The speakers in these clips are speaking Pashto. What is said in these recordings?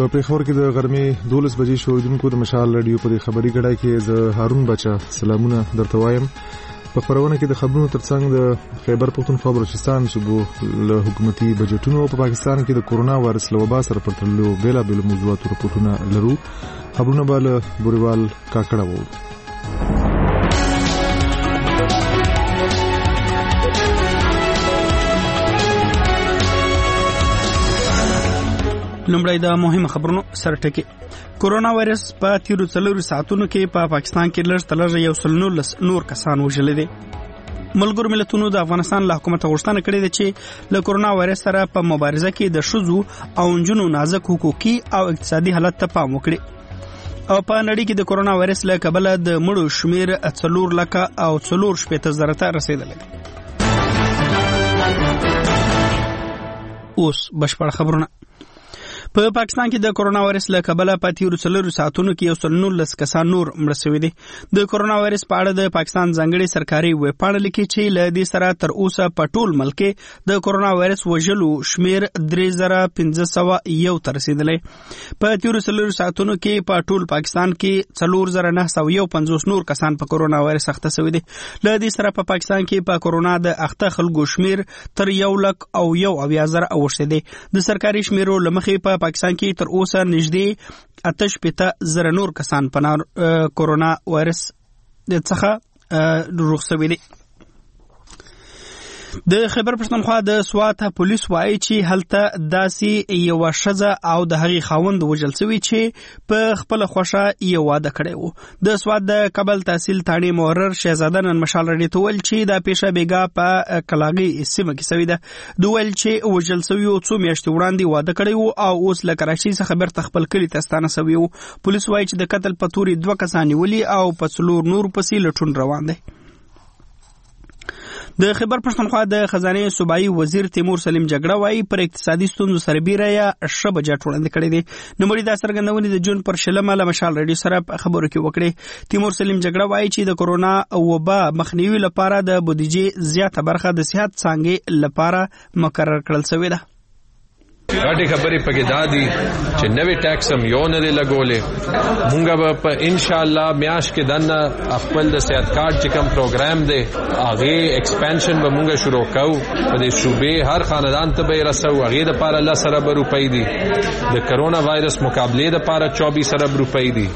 په پیښور کې د غرمې 12 بجې شوریدونکو د مشال رادیو په خبري غړای کې د هارون بچا سلامونه درته وایم. په خبرونه کې د خبرونو ترڅنګ د خیبر پختونخوا بلوچستان صوبو له حکومتي بجټونو په پاکستان کې د کورونا وایرس له وبا سره پرتللو بیلابل موضوعات رپورټونه لرو. خبرونه به له بوریوال کاکړه وو. لومړی د مهمه خبرونو سره ټکی. کورونا وایرس په تیرو 4 ساعتونو کې په پاکستان کې لږ تر لږه 119 نور کسان وژل دي. ملګرو ملتونو د افغانستان له حکومت غوښتنه کړې ده چې له کورونا وایرس سره په مبارزه کې د ښځو او نجونو نازک حقوقي او اقتصادي حالت ته پام وکړي. او په نړۍ کې د کورونا وایرس له کبله د مړو شمیر 4 لکه او 4.8 ته رسیدلی دی. اوس بشپړ خبرونه. په پاکستان کې د کورونا وایرس له کبله په تیرو 4 ساعتونو کې 119 کسان نور مړه شوي دي. د کورونا وایرس په اړه د پاکستان ځانګړي سرکاري ویبپاڼه لیکي چې له دې سره تر اوسه په ټول ملک کې د کورونا وایرس وژلو شمیر 3501 ته رسیدلی. په تیرو 4 ساعتونو کې په ټول پاکستان کې 4951 نور کسان په کورونا وایرس اخته شوي دي. له دې سره په پاکستان کې په کورونا د اخته خلکو شمیر تر 1,01,000 اوښتی دی. د سرکاري شمیرو له مخې په پاکستان کې تر اوسه نږدې 88,000 نور کسان په کورونا وایرس څخه روغ شوي دي. د خیبر پښتونخوا د سوات پولیس وایي چې هلته داسې یو ښځه او د هغې خاوند وژل شوي چې په خپله خوښه یې واده کړی وو. د سوات د کابل تحصیل تاڼې مورر شهزاده نن مشال رډي ته ویل چې دا پیښه بیګا په کلاغي سیمه کې شوې ده. دوی ویل چې وژل شوي څو میاشتې وړاندې واده کړی وو او اوس له کراچۍ څخه بیرته خپل کلي ته ستانه شوي وو. پولیس وایي چې د قتل په تورې 2 کسان نیولي او په 4 نور پسې لټون روان دی. د خیبر پښتونخوا د خزانه صوبایي وزیر تیمور سلیم جګړه وایي پر اقتصادي ستونزو سربیره یا ښه بجټ وړاندې کړی دی. نوموړي دا څرګندونې د جون پر 20 له مشال رادیو سره خبرو کې وکړې. تیمور سلیم جګړه وایي چې د کورونا وبا مخنیوي لپاره د بودیجې زیاته برخه د صحت څانګې لپاره مقرر کړل شوې ده. غټي خبرې پکې دادي چې نوې ټیکس هم یو نه لګولې. مونږ به په ان شاء الله میاش کې دنه خپل د صحت کارت چې کوم پروګرام دی هغه ایکسپانشن به مونږ شروع کوو. په دې صوبې هر خاندان ته به رسو. هغه د پاره 10 ارب روپۍ دي. د کرونا وایرس مقابله د پاره 24 ارب روپۍ دي.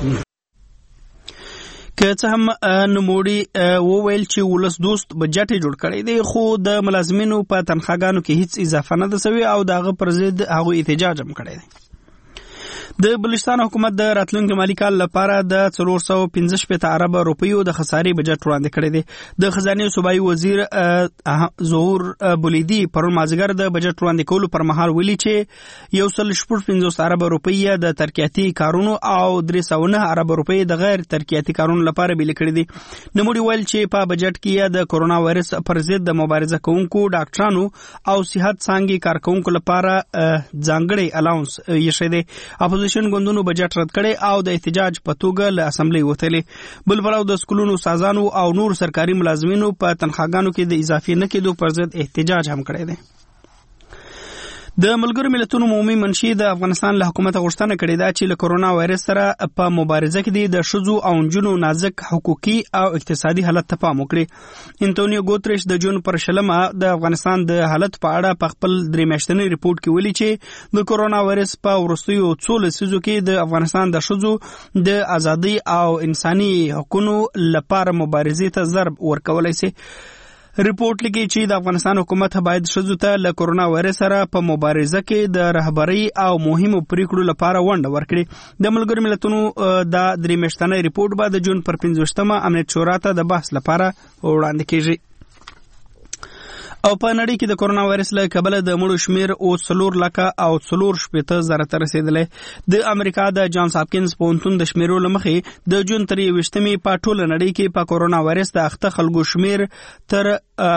که څه هم نوموړي وویل چې ولس دوست بجټ جوړ کړی دی خو د ملازمینو په تنخواګانو کې هیڅ اضافه نه ده شوې او دغه پر ضد هغوی احتجاج هم کړی دی. د بلوچستان حکومت د راتلونکي مالي کال لپاره د 415 ارب روپیو د خسارې بجټ وړاندې کړی دی. د خزانه صوبایي وزیر ظهور بولیدي پرون مازیګر د بجټ وړاندې کولو پر مهال ویلي چې 115 ارب روپۍ د ترقیاتي کارونو او 309 ارب روپۍ د غیر ترقیاتي کارونو لپاره بیل کړی دي. نوموړي ویل چې په بجټ کې د کورونا وایرس پر ضد د مبارزه کوونکو ډاکټرانو او صحت څانګې کارکونکو لپاره ځانګړی الاونس یې شوی دی. اپوزیشن ګوندونو بجټ رد کړي او د احتجاج په توګه له اسمبلی وتلي. بل پلو د سکولونو استادانو او نور سرکاري ملازمینو په تنخواګانو کې د اضافي نه کېدو پر ضد احتجاج هم کړی دی. د ملګرو ملتونو عمومي منشي د افغانستان له حکومت غوښتنه کړې ده چې له کورونا وایرس سره په مبارزه کې د ښځو او نجونو نازک حقوقي او اقتصادي حالت ته پام وکړي. انټونیو ګوتریش د جون پر 20 د افغانستان د حالت په اړه په خپل 3 میاشتنی ریپورت کې ویلي چې د کورونا وایرس په وروستیو 2 لسیزو کې د افغانستان د ښځو د ازادي او انساني حقوقو لپاره مبارزې ته ضرب ورکولای شي. ریپورت لیکي چې د افغانستان حکومت باید ښځو ته له کورونا وایرس سره په مبارزه کې د رهبرۍ او مهمو پریکړو لپاره ونډه ورکړي. د ملګرو ملتونو دا 3 میاشتنی ریپورت به د جون پر 15 امنیت شورا ته د بحث لپاره وړاندې کیږي. او په نړۍ کې د کورونا وایرس له کبله د مړو شمیر او 4 لکه او 4.8 ته رسیدلی. د امریکا د جانز هاپکینز پوهنتون د شمیرو له مخې د جون تر 20 په ټوله نړۍ کې په کورونا وایرس د اخته خلکو شمیر تر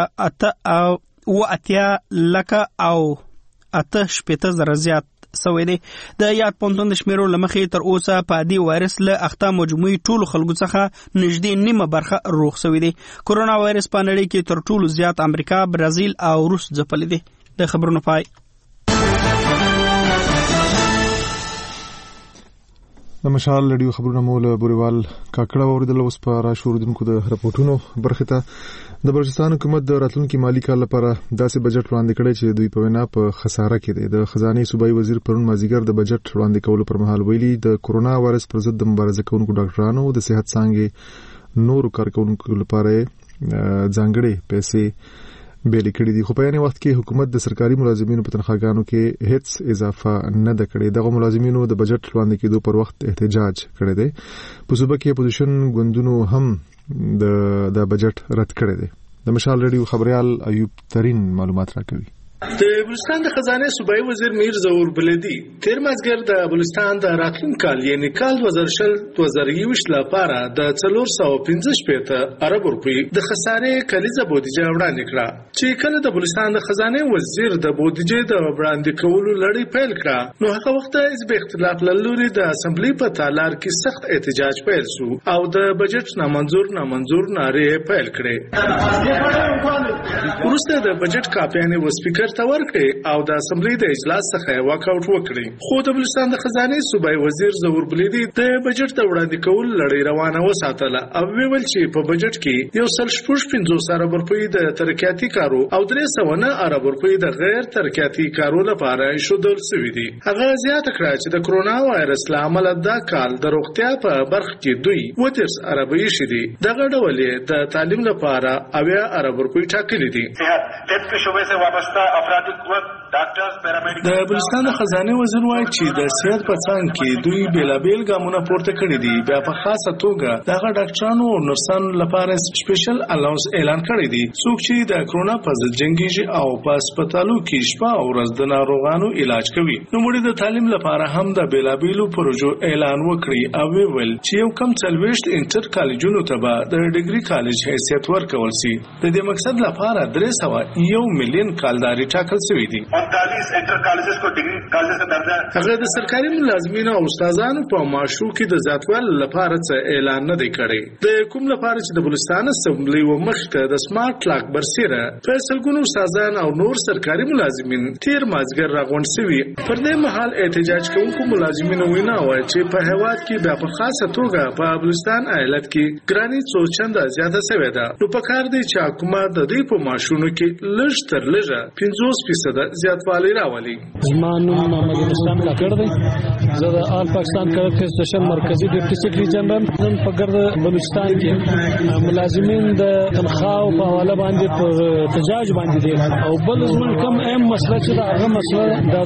8 لکه او 8.8 زیات سوی دی. د یاد پوهنتون د شمیرو له مخې تر اوسه په دې وایرس له اخته مجموعي ټولو خلکو څخه نږدې نیمه برخه روغ سوی دی. کورونا وایرس په نړۍ کې تر ټولو زیات امریکا، برازیل او روس ځپلی دی. د خبرونو پای. د مشال رادیو خبرونه مول بوریوال کاکړه اوریدل اوس په را شوردونکو د راپورټونو برخه ته د بلوچستان حکومت د راتلونکي مالی کال لپاره داسې بجټ وړاندې کړی چې دوی په وینا په خساره کې دی. د خزانه صوبایي وزیر پرون مازیګر د بجټ وړاندې کولو پر مهال ویلي د کورونا وایرس پر ضد د مبارزه کوونکو ډاکټرانو د صحت څانګې نورو کارکونکو لپاره ځانګړي پیسې بیلې کړې دي. خو په یانه وخت کې حکومت د سرکاري ملازمینو په تنخواګانو کې هیڅ اضافه نه ده کړې. دغه ملازمینو د بجټ وړاندې کېدو پر وخت احتجاج کړی دی. په صوبه کې اپوزیشن ګوندونو هم د بجټ رد کړی دی. د مشال رادیو خبريال ایوب ترين معلومات راکوي. د بلوچستان د خزانه صوبایي وزیر میر ظهور بلدی تیر مازګر د بلوچستان د راتلونکي کال یعنی کال 2020 لپاره د 415 ارب روپی د خسارې کلیزه بودیجه وړاندې کړه چې کله د بلوچستان د خزانه وزیر د بودیجه د وړاندې کولو لړۍ پیل کړه نو هغه وخت حزب اختلاف لوري د اسمبلی په تالار کې سخت احتجاج پیل شو او د بجټ نامنظور نارې پیل کړې. وروسته د بجټ کاپیانې و سپیکر ته ورکړي او د اسمبلی د اجلاس څخه واک اوټ وکړي. خو د بلوچستان د خزانه صوبایي وزیر ظهور بلدی د بجټ د وړاندې کول لړۍ روانه وساتله او ویل چې په بجټ کې 1.15 ارب روپۍ د ترقیاتي کارو او 309 ارب روپۍ د غیر ترقیاتي کارو لپاره شودل شوې دي. هغه زیاته کړه چې د کرونا وایرس لامل دا کال د روغتیا په برخه کې دوی 30 اربۍ شدي. دغه ډول د تعلیم لپاره 80 ارب روپۍ ټاکلي دي. د بلوچستان د خزانه وزیر وایي چې د صحت په څنګ کې دوی بیلابیل ګامونه پورته کړي دي. بیا په خاصه توګه دغه ډاکټرانو او نرسانو لپاره سپیشل الاونس اعلان کړی دی څوک چې د کرونا په ضد جنګیږي او په هسپتالو کې شپه او ورځ د ناروغانو علاج کوي. نو موږ د تعلیم لپاره هم د بیلابیلو پروژو اعلان وکړي او ویل چې یو کم 40 انټر کالجونو ته به د ډیګري کالج حیثیت ورکول شي. د دې مقصد لپاره 301 مليون کالداري ټاکل شوی دی. 39 انټر کالجز کو ډیګري کالج ته درجه هغه د سرکاري ملازمینو او استادانو په معاشو کې د ذاتوال لپاره څه اعلان نه دی کړی. د کوم لپاره چې د بلوچستان اسمبلی و مخکې د سمارټ لاک برسیره فیصلګونو استادان او نور سرکاري ملازمین تیر مازګر راغونډ شوي. پر دې مهال احتجاج کوونکو ملازمینو وینا وایي چې په هیواد کې بیا په خاصه توګه په بلوچستان ایالت کې ګرانی څو چنده زیاته شوې ده. نو په کار دی چې حکومت د دې په معاشونو کې لږ تر لږه 50% زیاتوالی راولي. زمانو محمد اسلام کاکړ دی. زه د آل پاکستان کرکټ اسوسییشن مرکزی ډیپټي سیکریټری جنرال نن په ګرد بلوچستان کې ملازمین د تنخواو په حواله باندې پر احتجاج باندې دي او بل زمون کوم اهم مسله چې دا هغه مسله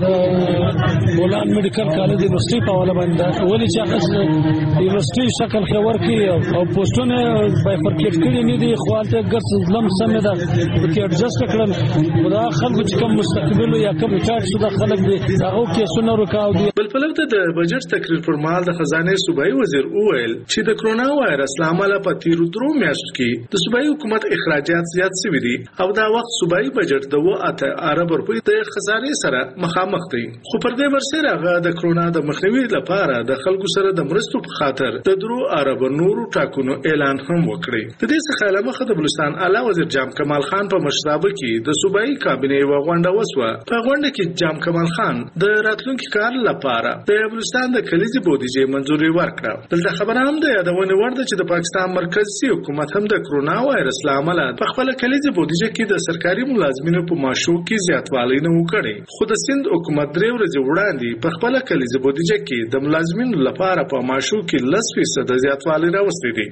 د بولان میډیکل کالج یونیورسيټي په حواله باندې ولې چې هغه یونیورسيټي شکل خبر کې او پوسټونه بایفرکیټ کړي نه دي خو البته ګرځ لم سم ده چې اډجسټ کړل دا خلکو چې کوم مستقبل یا کوم چارج شو د خلک دي هغه کې سونه رکاو دي. بل په لور د بجټ تقریر پر مهال د خزانه صوبایي وزیر وویل چې د کرونا وایرس لامل په تیرو درو میاشتو کې د صوبایي حکومت اخراجات زیات شوي دي او دا وخت صوبایي بجټ د 8 ارب روپۍ د خزانه سره مخامخ دی. خو پر دې ورسره هغه د کرونا د مخنیوي لپاره د خلکو سره د مرستو په خاطر د 3 ارب نورو ټاکنو اعلان هم وکړي. د دې څخه علاوه د بلوچستان اعلی وزیر جام کمال خان په مشرتابه کې د صوبایي کابینه یو غونډه وسوه. په غونډه کې جام کمال خان د راتلونکي کال لپاره د بلوچستان د کلیزي بودیجه منځوري ورکړه. دلته خبره هم ده یادونه ورده چې د پاکستان مرکزی حکومت هم د کرونا وایرس لامل په خپل کلیزي بودیجه کې د سرکاري ملازمینو په معاشو کې زیاتوالی نه وکړي. خو د سند حکومت 3 ورځې وړاندې په خپل کلیزي بودیجه کې د ملازمینو لپاره په معاشو کې 10% زیاتوالی راوستي دي.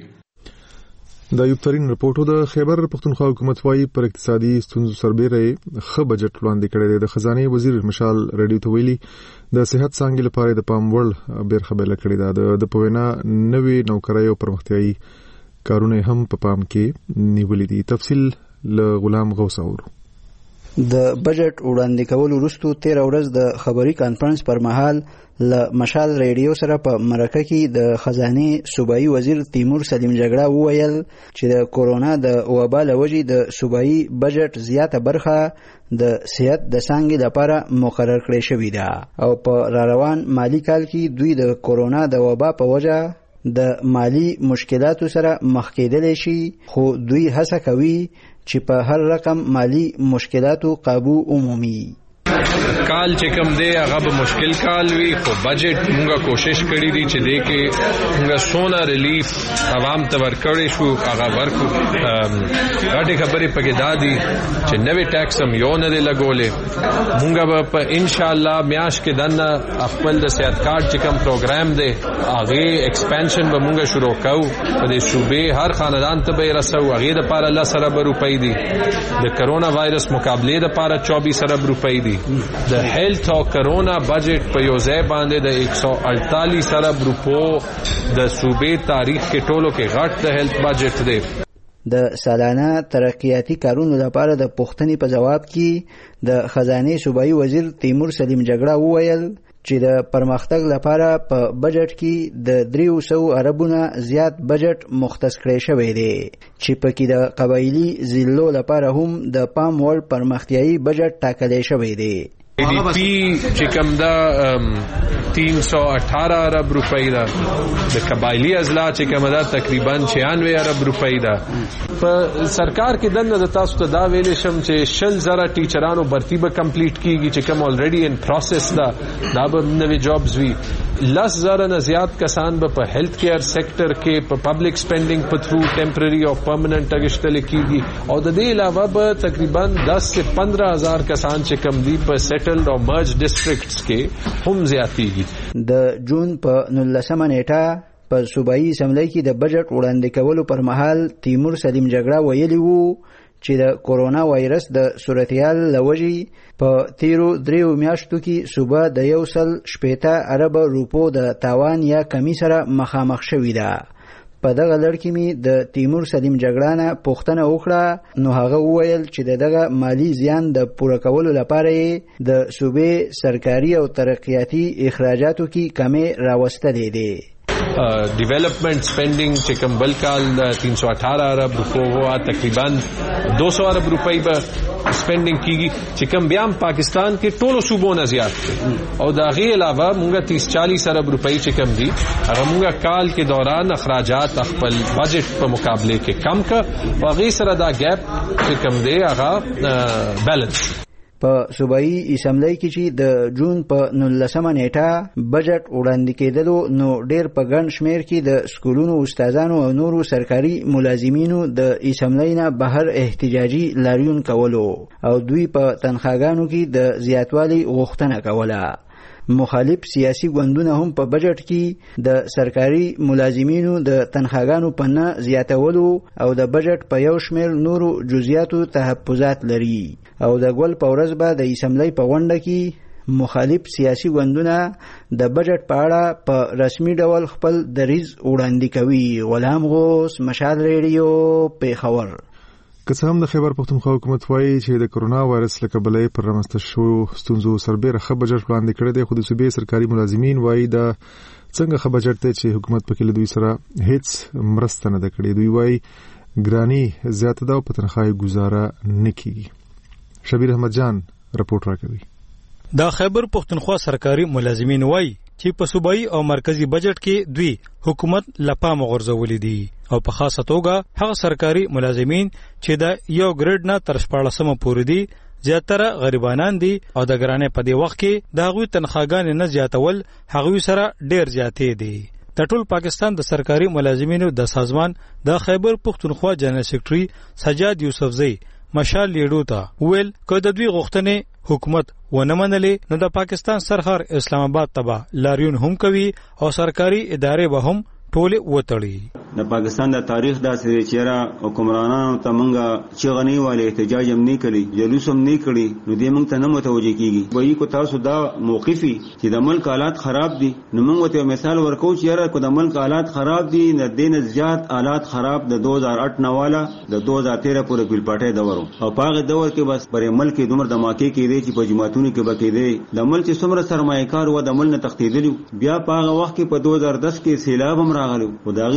د ایوب ترين رپورټو د خیبر پختونخوا حکومت وايي پر اقتصادي ستونزو سربېره ښه بجټ وړاندې کړی دی. د خزانه وزیر مشال رادیو ته ویلي د صحت څانګې لپاره د پام وړ بیرخبله کړی دا د پوینا نوې نوکرۍ او پرمختیايي کارونه هم په پام کې نیولې دي. تفصیل له غلام غوث اورو. د بجټ وړاندې کولو وروسته 13 ورځ د خبري کانفرنس پر مهال له مشال ریډیو سره په مرکه کې د خزانه صوبایي وزیر تیمور سلیم جګړه وویل چې د کورونا د وبا له وجې د صوبایي بجټ زیاته برخه د صحت د څانګې لپاره مقرر کړې شوې ده او په روان مالی کال کې دوی د کورونا د وبا په وجه د مالی مشکلاتو سره مخ کېدلی شي خو دوی هڅه کوي چې په هر رقم مالی مشکلاتو قابو عمومي. کال چې کوم دی هغه به مشکل کال وي خو بجټ موږ کوشش کړی دی چې دې کې موږ سونه ریلیف عوام ته ورکړی شو هغه ورکو غټي خبرې پکې دادي چې نوې ټیکس هم یو نه دی لګولې موږ به په ان شاء الله میاش کې دنه خپل د صحت کارت چې کوم پروګرام دی هغه ایکسپانشن به موږ شروع کوو په دې صوبې هر خاندان ته به رسو هغه د پاره 10 ارب روپۍ دي د کرونا وایرس مقابله د پاره 24 ارب روپۍ دي د هیلث او کرونا بجټ په یو ځای باندې د 148 ارب روپو د صوبې تاریخ کې ټولو کې غټ د هیلث بجټ دی د سالانه ترقیاتي کارونو لپاره د پوښتنې په جواب کې د خزانه صوبایي وزیر تیمور سلیم جګړه وویل چې د پرمختګ لپاره په بجټ کې د 300 اربونه زیات بجټ مختص کړی شوی دی چې پکې د قبایلی ضلعو لپاره هم د پام وړ پرمختیایي بجټ ټاکلی شوی دی ADP چې کوم دا 318 ارب روپۍ ده د قبایلی اضلاع چې کوم دا تقریبا 96 ارب روپۍ ده په سرکار کې دنه د تاسو ته دا ویلې شم چې 100,000 ټیچرانو برتی به کمپلیټ کیږي چې کوم الریډي ان پروسس دا به نوې جابز وي 10,000 نه زیات کسان به په هیلث کیر سیکټر کې په پبلک سپینډینګ په تھرو ټیمپرری او پرمننٹ اگشتل کیږي او د دې علاوه به تقریبا 10 سے 15,000 کسان چې کم دي په سیټلډ او مرج ډیسټریکټس کې هم زیاتېږي د جون په 19 نیټه په صوبایي اسمبلی کې د بجټ وړاندې کولو پر مهال تیمور سلیم جګړه ویلي وو چې د کورونا وایرس د صورتحال لوجي په تیرو 3 میاشتو کې صوبه د 180 ارب روپو د تاوان یا کمی سره مخامخ شوې ده په دغه لړ کې می د تیمور سلیم جګړه نه پوښتنه وکړه نو هغه وویل چې دغه مالی زیان د پوره کولو لپاره د صوبې سرکاري او ترقیاتي اخراجاتو کې کمی راوستلې دي ڈیولپمنٹ سپینڈنگ چې کوم بل کال 318 ارب روپو هوا تقریبا 200 ارب روپۍ به سپینډینګ کیږي چې کوم بیا پاکستان کې ټولو صوبو نه زیات او دا غي علاوه مونږه 30-40 ارب روپۍ چې کوم دي هغه مونږه کال کې دوران اخراجات خپل بجټ په مقابله کې کم کا او غي سره دا ګیپ چې کوم دی هغه بیلانس په صوبایي اسمبلی کې چې د جون په 19 نیټه بجټ وړاندې کېدلو نو ډېر په ګڼ شمیر کې د سکولونو استادانو او نورو سرکاري ملازمینو د اسمبلی نه بهر احتجاجي لاریون کولو او دوی په تنخواګانو کې د زیاتوالي غوښتنه کوله مخالف سیاسي ګوندونه هم په بجټ کې د سرکاري ملازمینو د تنخواګانو په نه زیاتولو او د بجټ په یو شمیر نورو جزئیاتو تحفظات لري او د ګول په ورځ به د اسمبلی په غونډه کې مخالف سیاسي ګوندونه د بجټ په اړه په رسمي ډول خپل دریځ وړاندې کوي غلام غوث مشال ریډیو پیښور که څه هم د خیبر پښتونخوا حکومت وایي چې د کرونا وایرس له کبله پر رامنځته شوو ستونزو سربېره ښه بجټ وړاندې کړی دی خو د صوبې سرکاري ملازمین وایي دا څنګه ښه بجټ دی چې حکومت پکې له دوی سره هیڅ مرسته نه ده کړې دوی وایي ګراني زیاته ده او په تنخواه ګزاره نه کیږي شبیر احمد جان رپورټ راکوي دا خیبر پښتونخوا سرکاري ملازمین وایي چې په صوبایي او مرکزی بجټ کې دوی حکومت لپام غورځولې دي او په خاصه توګه هغه سرکاري ملازمین چې د یو ګریډ نه تر 14 پورې دي زیاتره غریبانان دي او د ګرانې په دی وخت کې د هغوی تنخواګانې نه زیاتول هغوی سره ډیر زیاتې دي د ټول پاکستان د سرکاري ملازمینو د سازمان د خیبر پښتونخوا جنرال سیکریټري سجاد یوسفزئی مشال لیډو ته ویل که د دوی غوښتنې حکومت ونه منلې نو د پاکستان سرحد اسلام آباد تبا لاریون هم کوي او سرکاري ادارې به هم ټول وتړي د پاکستان د تاریخ داسې چیرې حکمرانانو ته مونږه چې غنی والے احتجاج هم نه کړي جلوس هم نه کړي نو دې مونږ ته نه متوجه کیږي وایي کو تاسو دا موقفي چې د ملک حالات خراب دي نو مونږ ته مثال ورکو چې یاره کو د ملک حالات خراب دي نه دین زیات حالات خراب د 2008 نه والا د 2013 پورې بل پټه دورو او پاغه دور کې بس پر ملک دومره دماکې کې دي چې په جماعتونو کې بکې دي د ملک څومره سرمایه‌کار و د ملک نه تختیدلی بیا پاغه وخت کې په 2010 کې سیلاب هم راغلو او داغه بوجي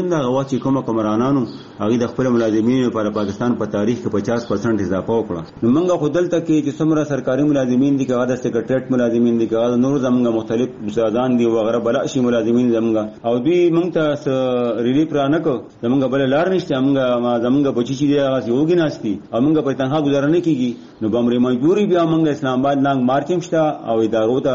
دویم دا غوا چې کومه کمرانانو هغه د خپل ملازمینو لپاره پاکستان په تاریخ کې 50% اضافه وکړه. نو موږ خو دلته کې چې څومره سرکاري ملازمین دي، هغه د سیکریټریټ ملازمین دي، هغه نور زموږ مختلف استادان دي وغیرہ بلا شي ملازمین زموږ، او دوی موږ ته ریلیف را نه کو، زموږ بل لار نشته، زموږ بچی چې هغه یوګی ناشتي، موږ په تنها گزارنه کیږي. نو بمري مجبوری بیا موږ اسلام آباد ننګ مارچم شته او ادارو ته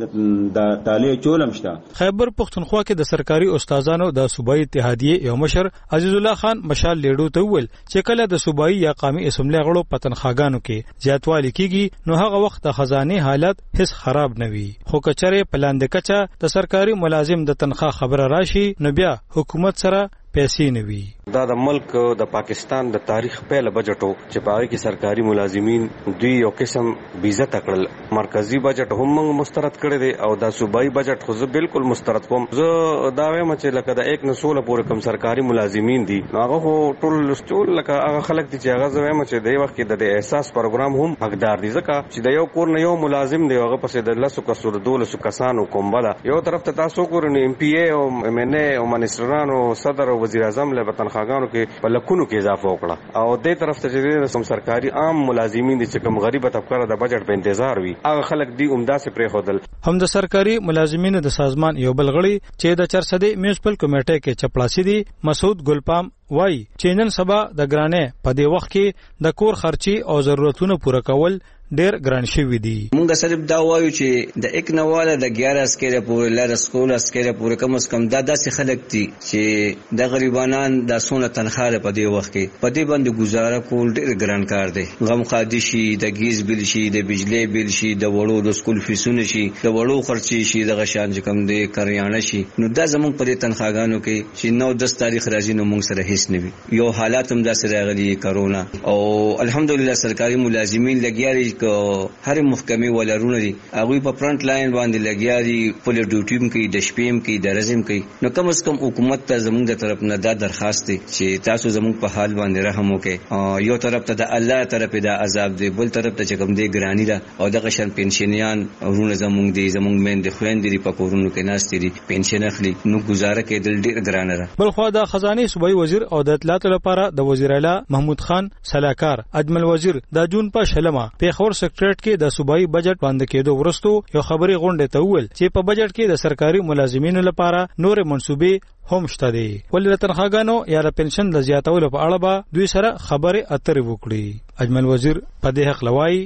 د تعالی چولم شته. خیبر پختونخوا کې د سرکاري استادانو د صوبایي اتحادیې یو مشر عزیز الله خان مشال لیډو ته ویل چې کله د صوبایي یا قومي اسمبلی غړو په تنخواګانو کې زیاتوالی کیږي نو هغه وخت د خزانه حالت هیڅ خراب نه وي، خو کچره پلاند کچا د سرکاري ملازم د تنخواه خبره راشي نو بیا حکومت سره پیسې نه وي. دا د ملک د پاکستان د تاریخ پهله بجټ وو چې پاره کې سرکاري ملازمین دوی یو قسم بیزت کړل. مرکزی بجټ هم مسترد کړی دی او دا صوبایي بجټ خو زه بالکل مسترد کوم. زه دا وایم چې لکه د 1 نسول پورې کم سرکاري ملازمین دي هغه ټول لستول لکه هغه خلک دي چې هغه زه وایم چې د وخت کې د احساس پروګرام هم حقدار دي، ځکه چې د یو کور نه یو ملازم دی هغه پسې د 100 کسو 200 کسانو کومبله یو طرف ته تاسو کورنه ام پی ای او ام ان ای او منسټرانو صدر او وزیر اعظم له تنخواګانو کې په لکونو کې اضافه وکړه، او دې طرف ته چې سم سرکاري عام ملازمین دي چې کوم غریبه طبقه د بجټ په انتظار وي هغه خلک دی عمده سي پرې خودل. هم د سرکاري ملازمینو د سازمان یو بل غړي چې د چرسدي میونسپل کمیټې کې چپړاسي دي مسعود ګلپام وای چې نن سبا د ګرانه په دې وخت کې د کور خرچي او ضرورتونو پوره کول ډیر ګران شوی دی. مونږ صرف دا وایو چې د 1 نواله د 11 اسکره پورې لار سکول اسکره پورې کم از کم دا داسې خلک دي چې د غریبانان د سونه تنخواه په دې وخت کې په دې باندې گزاره کول ډیر ګران کار دی. غم خادي شي، د گیس بل شي، د بجلی بل شي، د وړو د سکول فیسونه شي، د وړو خرچي شي، د غشان کم دی کریانه شي. نو دا زموږ په دې تنخواګانو کې چې 9-10 تاریخ راځي نو موږ سره هیڅ نه وي. یو حالات هم داسې راغلي کرونا او الحمدلله سرکاري ملازمین لګیاري هر محکمه ولرونه دي هغه په فرنٹ لاین باندې لګیاري پولیس ډیوټي کوي، د شپېم کوي، د رزم کوي. نو کم از کم حکومت ته زموږ د طرف نه دا درخواست دی چې تاسو زموږ په حال باندې رحم وکړئ. یو طرف ته د الله طرف دا عذاب دی، بل طرف ته چې کوم دی ګرانی ده او د قشن پنشنیان ورونه زموږ دي، زموږ مند خويندې دي په کورونو کې ناس دي پنشن اخلي، نو گزاره کې دل ډیر ګرانه ده. بل خو د خزانه صوبایي وزیر او د اطلاعات لپاره د وزیر اعلی محمود خان سلاکار اجمل وزیر د جون په شلمه پیښور سیکریټریټ کې د صوبایي بجټ باندې کېدو ورستو یو خبري غونډه ته ویل چې په بجټ کې د سرکاري ملازمینو لپاره نور منصوبې هم شته دي، ولې د تنخواګانو یا د پنشن د زیاتولو په اړه به دوی سره خبرې اترې وکړي. اجمل وزیر په دې حق لوي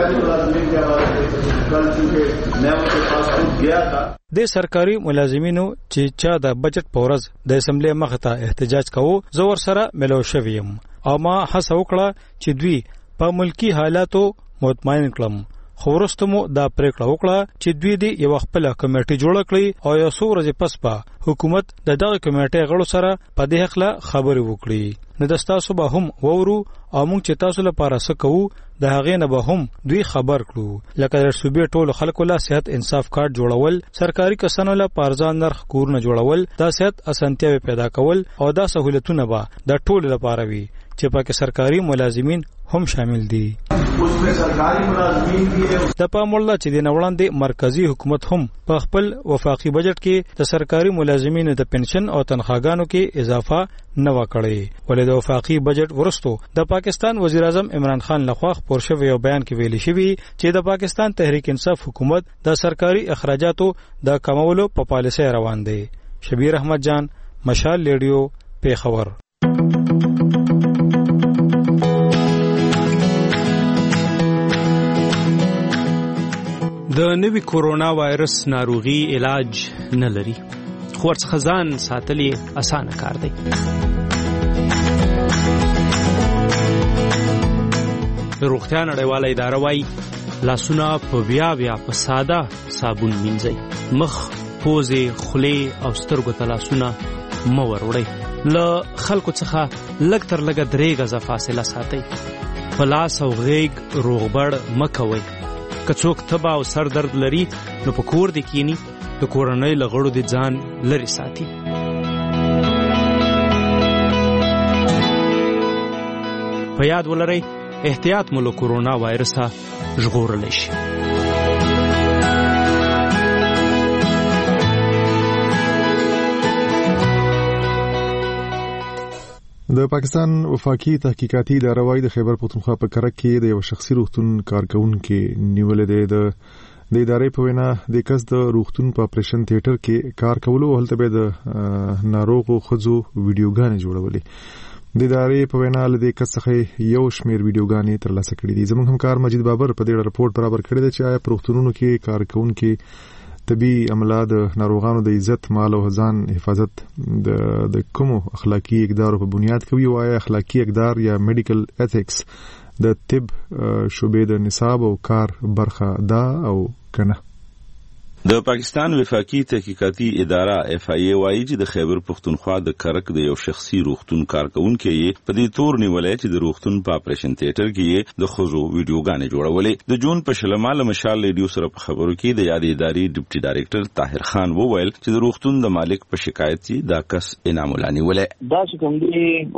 د سرکاري ملازمینو چې چا د بجټ په ورځ د اسمبلی مخ ته احتجاج کوو زور سره ملو شویم او ما هڅه وکړه چې دوی په ملکی حالاتو مطمئن کړم، خو وروسته مو دا پریکړه وکړه چې دوی دې یو خپل کمیټه جوړ کړي او یو څو ورځې پس په حکومت د دغه کمیټې غړو سره په دې حق له خبرې وکړي. نو د تاسو به هم وورو او موږ چې تاسو لپاره څه کوو د هغې نه به هم دوی خبر کړو، لکه د صوبې ټولو خلکو له صحت انصاف کارت جوړول، سرکاري کسانو له پارزان نرخ کورونه جوړول، د صحت اسانتیاوې پیدا کول او دا سہولتونه به د ټولو لپاره وي چې پکې سرکاري ملازمین هم شامل دي. د پاموړه چې د نوړاندې مرکزی حکومت هم په خپل وفاقي بجټ کې د سرکاري ملازمینو د پنشن او تنخواګانو کې اضافه نه وکړي، ولې د وفاقي بجټ ورستو د پاکستان وزیر اعظم عمران خان لخوا خبر شوی یو بیان کې ویل شوی چې د پاکستان تحریک انصاف حکومت د سرکاري اخراجاتو د کمولو په پالیسۍ روان دی. شبیر احمد جان، مشال ریډیو، پیښور. د نوي کورونا وایرس ناروغي علاج نه لري، خو ورڅخه ځان ساتل یې اسانه کار دی. روغتیا نړیواله اداره وايي لاسونه په بیا په ساده صابون مینځئ، مخ، پوزې، خولې او سترګو ته لاسونه مه وروړئ. له خلکو څخه لږ تر لږه 3 غزه فاصله ساتئ. په لاس او غیږ روغبړ مه کوئ. که څوک تبه او سر درد لري نو په کور دې کینی، د کورنۍ له غړو دې ځان لرې ساتي. په یاد ولرئ احتیاط مو له کورونا وایرسه ژغورلی شي. د پاکستان وفاقي تحقیقاتي اداره وايي د خیبر پختونخوا په کرک کې د یو شخصي روغتون کارکونکو نیولې ده. د ادارې په وینا د کس د روغتون په اپریشن تھیټر کې کار کولو هلته به د ناروغو خزو ویډیوګانې جوړولې. د ادارې په وینا له کس څخه یو شمیر ویډیوګانې ترلاسه کړې دي. زموږ همکار مجید بابر په دې رپورت برابر کړی دی چې آیا په روغتونونو کې کارکونکو طبي عمله د ناروغانو د عزت مال او ځان حفاظت د کوم اخلاقی اقدارو په بنیاد کوي او آیا اخلاقی اقدار یا میډیکل ایتھکس د طب شوبې د نصاب او کار برخه ده او کنه. د پاکستان وفاقي تحقیقاتي اداره FIA وايي چې د خیبر پختونخوا د کرک د یو شخصي روغتون کارکونکو یې په دې تور نیولې چې د روغتون په اپریشن تھیټر کې د خزو ویډیوګانې جوړولې. د جون په شلماله مشال ریډیو سره په خبرو کې د یادې ادارې ډیپټي ډایریکټر طاهر خان وویل چې د روغتون د مالک په شکایت چې دا کس انعام الله نیولې. دا چې کوم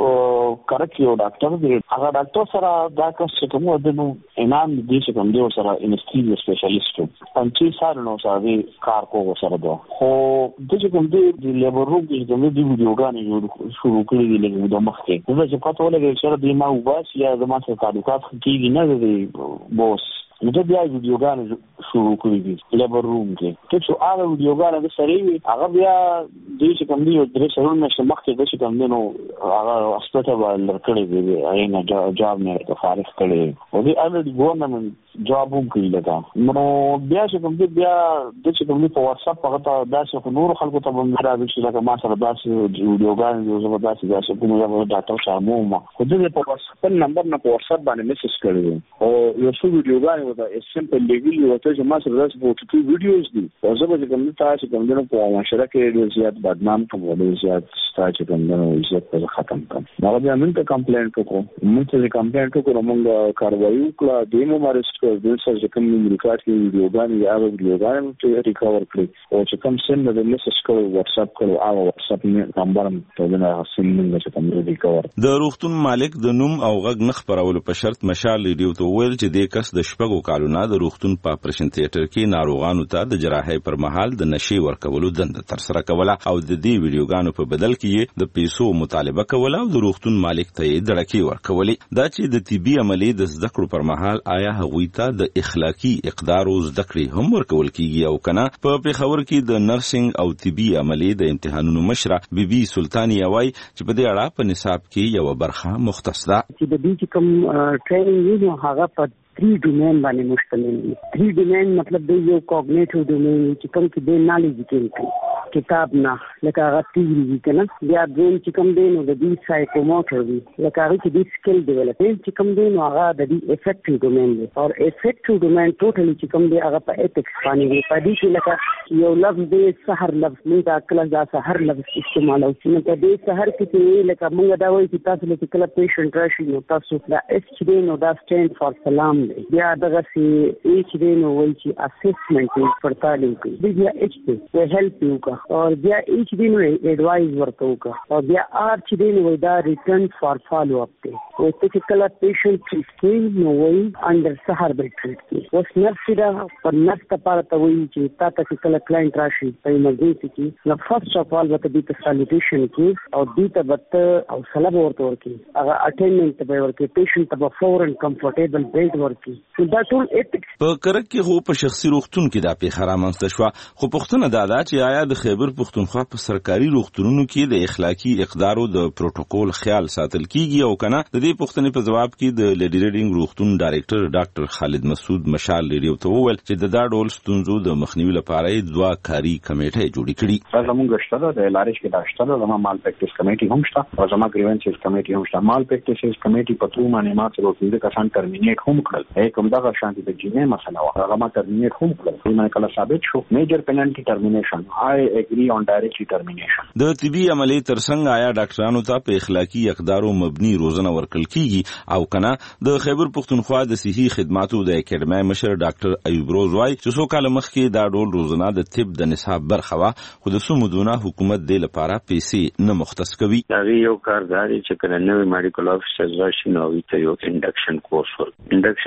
دی کرک یو ډاکټر دی هغه ډاکټر سره دا کس چې کوم ودنو انعام دی چې کوم دی سره انستیزیا سپیشلیست پنځه سال نو سره کار کوو سره ده. خو د چې کوم دی لیبر روم کې کوم دی ویډیوګانې شروع کړې دي لکه د مخکې زه چې پته ولګی چې د ما وباس یا د ما سره تعلقات کېږي نه دی بوس نو ته بیا ویډیوګانې شروع کړې دي لیبر روم کې چې هغه ویډیوګانې د سره وي هغه بیا د چې کوم دی درې سرونه مشه مخکې د چې کوم دی نو هغه هسپتال ورکړي دي هغه نه جاب نه فارغ کړي او دی الریډي ګورنمنت جاب هم کوي لکه نو بیا چې کوم دی بیا د چې کوم دی په واتس اپ هغه ته داسې نور خلکو ته باندې راځي چې لکه ما سره داسې ویډیوګانې یو ځل داسې کوم یو ډاکټر صاحب مو خو دې په واتس اپ نمبر نه په واتس اپ باندې میسج کړی او یو څو ویډیوګانې وته سمپل لیګل وته چې ما سره داسې فوټو ویډیوز دي او زه به کوم تاسو کوم دی په معاشره کې ډېر زیات بدنام کوم ډېر زیات ستاسو کوم دی عزت په ختم کړم دا بیا موږ ته کمپلینټ وکړو موږ ته کمپلینټ وکړو موږ کاروایی وکړه د مو مارست د سره کوم ریکارډ کې ویډیوګانې یا ویډیوګانې ته ریکور کړی او چې کوم سند د میسج کړو واتس اپ کړو او واتس اپ نمبر ته نه سند چې کوم ریکور. د روغتون مالک د نوم او غږ نه خبرولو په شرط مشال ریډیو ته ویل چې د کس د شپږو کالونو د روغتون په اپریشن تھیټر کې ناروغانو ته د جراحي پر مهال د نشي ورکولو دنده تر سره کوله او د دې ویډیوګانو په بدل کې د پیسو مطالبه کوله او د روغتون مالک ته یې درکې ورکولې. دا چې د طبي عملي د زده کړو پر مهال آیا هغوی ته د اخلاقی اقدار او زده کړې هم ورکول کیږي او کنه. په پیښور کې د نرسنګ او طبي عملي د امتحانونو مشره بیبي سلطانی وای چې په دې اړه په نصاب کې یو برخه مختص ده چې د دې کوم ټریننګ یو هغه په 3 ډومین باندې مشتمل دي. 3 ډومین مطلب دی یو کوګنیټیو ډومین چې کوم کې د نالج کې کتاب نه لکه هغه تیوري دي کنه بیا دین چې کوم دی نو د دې سایکوموټر دی لکه هغه چې د سکل ډیولپمنت چې کوم دی نو هغه د دې افیکټیو ډومین دی او افیکټیو ډومین ټوټلی چې کوم دی هغه په ایتکس باندې دی. په دې کې لکه یو لفظ دی سحر لفظ موږ دا کله دا سحر لفظ استعمالو چې په دې سحر کې لکه موږ دا وایي چې تاسو له کله پیشنټ راشي نو تاسو دا اس چې دی نو دا سټینډ فار سلام دی. بیا دغه چې ایچ دی نو وایي چې اسسمنت دی پر تعلیم کې بیا ایچ دی د هیلپ یو کا او بیا ایچ دی نو ایڈوایز ورکو کا او بیا آر چې دی نو دا ریټرن فار فالو اپ دی او چې کله پیشنټ کې نو وایي انډر سحر به ټریټ کی اوس نرس دا پر نرس لپاره ته وایي چې تاسو کله کلاینټ راشي په ایمرجنسي کې نو فرست اف آل به د سالیټیشن کې او دې ته بت او سلام ورته ورکی هغه اټینډنټ به ورکی پیشنټ ته فورن کمفورټیبل بیلډ ورکی دا ټول ایتکس. په کرک کې خو په شخصي روغتون کې دا پیښه رامنځته شوه خو پوښتنه دا ده چې آیا د خیبر پختونخوا په سرکاري روغتونونو کې د اخلاقی اقدارو د پروتوکول خیال ساتل کیږي او کنه. د دې پوښتنې په جواب کې د لیډي ریډینګ روغتون ډایریکټر ډاکټر خالد مسعود مشال ریډیو ته وویل چې د ډول ستونزو د مخنیوي لپاره دوه کاري کمیټې جوړې کړي. زموږ شته د لارښ کې داشته د مال پریکټیس کمیټي هم شته او زموږ گریوینسز کمیټي هم شته. مال پریکټیس کمیټي په تو باندې ما څلور کېده کسان ترمینیټ هم کړل کوم دا شانتي د جینې مسله و هغه ما ترمینیټ هم کړل خو نه کله ثابت شو میجر پینالټي ټرمینیشن آی اګری آن ډایرکټلی ټرمینیشن. د طبي عملي ترڅنګ آیا ډاکټرانو ته په اخلاقی اقدارو مبني روزنه ورکړل کیږي او کنه. د خیبر پختونخوا د صحي خدماتو د اکیډمي مشر ډاکټر ایوب روز وای چې څو کال مخکې دا ډول روزنه د طب د نصاب برخه وا خو د سمودونه حکومت د لپاره پیسې نه مختص کوي. دا یو کار دی چې کله نوې میډیکل افیسر راشي نو وي ته یو انډکشن کورس ورک انډکشن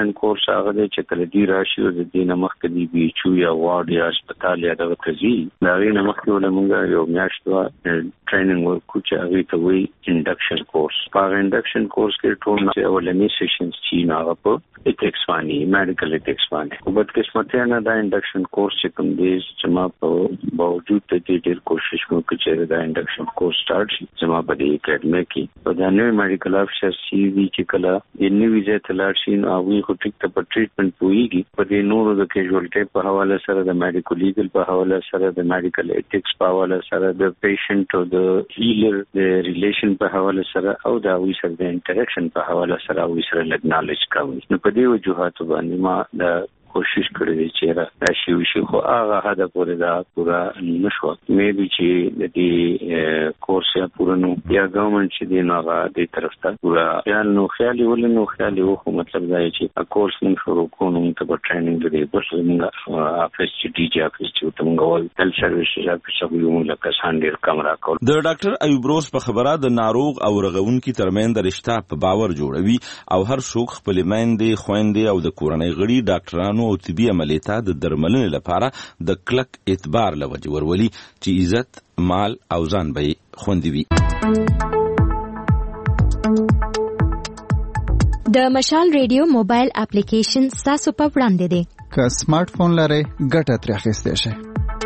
انډکشن کورس هغه چې کله دی راشي او د دې نمخ کې دی بي چو یا وارد یا هسپتال یا دغه تزي دا غي نمخ کې ولمږه یو میاشت ټریننګ ورکو چې هغه ته وی انډکشن کورس په انډکشن کورس کې ټول اولنی سیشنز چې هغه په ایتکس باندې میډیکل ایتکس باندې او بد قسمت نه دا انډکشن کورس چې کوم دی چې ما په باوجود د دې ډېر کوشش وکړ چې دا انډکشن کورس سٹارټ شي چې ما په دې اکیډمي کې په دا نوې میډیکل افسر سی وی چې کله د نوې ځای ته لاړ شي نو هغه خو ټیک ته په ټریټمنټ پويږي په دې نورو د کیژوالټي په حواله سره د میډیکل لیګل په حواله سره د میډیکل ایتکس په حواله سره د پیشنټ او د هیلر د ریلیشن په حواله سره او دا وی سره د انټریکشن په حواله سره وی سره لګ نالج کوي نو په دې وجوهات باندې ما د کوشش کړی دی چې دا شی خو هغه هدا پورې دا پورا نشو مې به چې د دې کورس یا پورا نو یا ګورنمنت چې دی نو هغه د طرف ته پورا نو خیالي خو مطلب دا چې کورس موږ شروع کوو نو ته په ټریننګ دی بس موږ افیس چې ډي جی افیس چې موږ ول هل سرویس یا په څو یو لکه سانډر کیمرا کول د ډاکټر ایوب روز په خبره د ناروغ او رغونکو ترمن د رشتہ په باور جوړوي او هر څوک خپل مېندې خويندې او د کورنۍ غړي ډاکټرانو او طبي عملیاتو د درملنې لپاره د کلک اعتبار لوجه ورولي چې عزت مال او ځان به خوندي وي. د مشال ریډیو موبایل اپلیکیشن تاسو په وړاندې دی. که سمارټ فون لرئ ګټه ترې اخیستی شئ.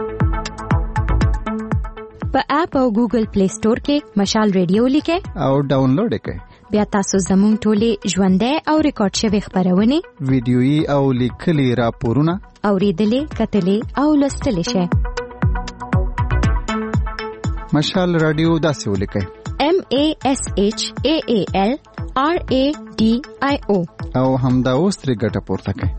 په اپ او ګوګل پلی سٹور کې مشال ریډیو لیکئ او ډاونلوډ کړئ. بیا تاسو زموږ ټولې ژوندۍ او ریکارډ شوی خبرونه ویډیويي او لیکلي راپورونه اوریدلې کتلې او لوستلې شئ. مشال رادیو داسې ولیکئ MASHAALRADIO او همدا اوس ترې ګټه پورته کړئ.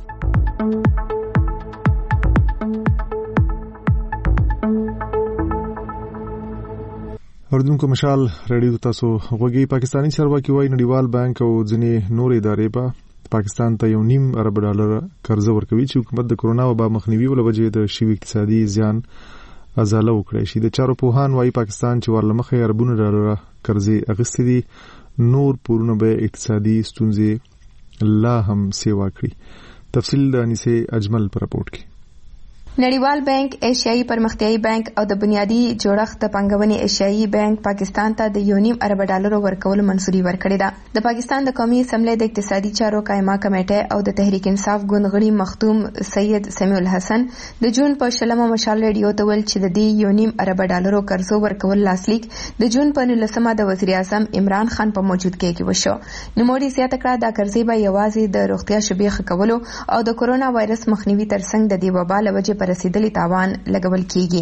اردوونکو مشال ریډیو تاسو غوږی پاکستانی چارواکي وایي نړیوال بانک او ځینې نور ادارې په پاکستان ته $1.5 ارب قرض ورکوي چې حکومت د کرونا وبا مخنیوي ولوجې د شوی اقتصادي زیان ازاله وکړي شي. د چارو پوهان وایي پاکستان چې ورلمخه اربونه ډالر قرض اغستې دي نور پورونه به اقتصادي ستونزې لا هم سیوا کړي. تفصیل د انیسه اجمل پر رپورت کې. نړیوال بانک، ایشیایي پرمختیایي بانک او د بنیادی جوړښت د پنګونې ایشیایي بانک پاکستان ته د $1.5 ارب ورکولو منظوري ورکړې ده. د پاکستان د قومي اسمبلی د اقتصادي چارو قائمه کمیټه او د تحریک انصاف ګوند غړي مختوم سید سمیع الحسن د جون په 16 مشال ریډیو ته ویل چې د دې $1.5 ارب قرض ورکول لاسلیک د جون په 19 د وزیر اعظم عمران خان په موجودګۍ کې وشو. نوموړي زیاته کړه دا قرض به یوازې د روغتیا شبیه کولو او د کرونا وایرس مخنیوي ترڅنګ د دې وبا له وجې رسیدلی تاوان لګول کیږي.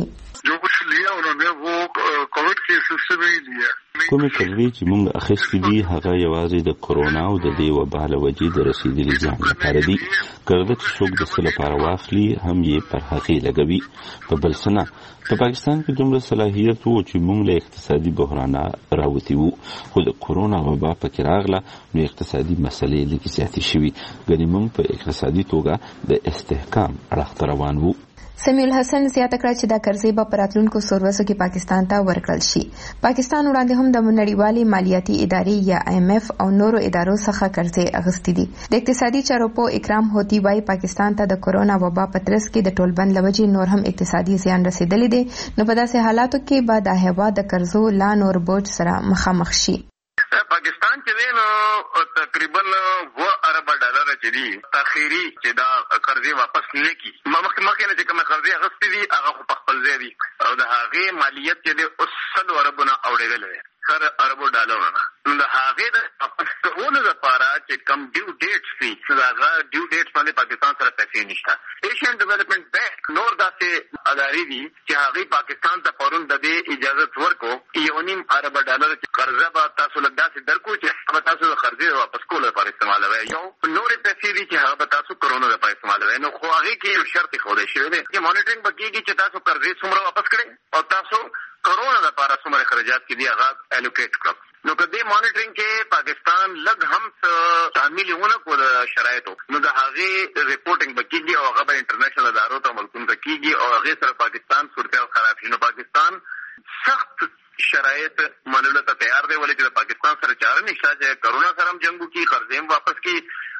کومې قرضې چې موږ اخیستې دي هغه یوازې د کرونا او د دې وبا له وجې د رسیدلي زیان لپاره دي. قرض چې څوک د څه لپاره واخلي هم یې پر هغې لګوي. په بل څه نه په پاکستان کې دومره صلاحیت و چې موږ له اقتصادي بحرانه راوتي وو خو د کرونا وبا پکې راغله نو اقتصادي مسلې لږې زیاتې شوي. ګنې موږ په اقتصادي توګه د استحکام اړخ ته روان وو. سمیع الحسن زیاته کړه چې دا قرضې به په راتلونکو څوروسو کې پاکستان ته ورکړل شي. پاکستان وړاندې هم د نړیوالې مالیاتي ادارې یا IMF او نورو ادارو څخه قرضې اخیستې دي. د اقتصادي چارو په اکرام هوتی وای پاکستان ته د کرونا وبا په ترڅ کې د ټولبند لوجې نور هم اقتصادي زیان رسیدلی دی نو په داسې حالاتو کې به د هیواد د قرضو لا نور بوج سره مخامخ شي. پاکستان چې نو تقریبا $2 ارب چې دي تاخيري چې دا قرضې واپس نه کی مخکې نه چې کوم قرضې اخیستې دي هغه په خپل ځای دي او د هغه مالیت چې د $100 اربونه اوریدل دي $100 ارب نو د هغه د واپس کولو لپاره چې کم ډیو ډیټس دي هغه ډیو ډیټس باندې پاکستان سره پیسې نشته. ایشین ډیولپمنٹ بانک نور داسې ادارې دي چې هغه پاکستان ته پرون د دې اجازه ورکو $1.5 ارب قرضه به تاسو له داسې درکو چې تاسو د قرضې واپس کولو لپاره استعمالوي. یو نور پیسې دي چې هغه تاسو کرونا لپاره استعمالوي نو خو هغه کې یو شرط خوده شوی دی چې مانیټرینګ وکړي چې تاسو قرضې څومره واپس کړئ او تاسو کرونا لپاره څومره خرچات کې دي هغه الوکیټ کړئ. نو که دې مانیټرینګ کې پاکستان لږ هم شامل ونه کو د شرایطو نو د هغه ریپورټینګ وکړي او هغه به انټرنیشنل ادارو ته ملکونو ته کیږي او هغه سره پاکستان صورتحال خراب شي. نو پاکستان سخت شرایط منلو ته تیار دی ولې چې پاکستان سره چاره نشته چې کرونا سره هم جنگ وکړي قرضې واپس کړي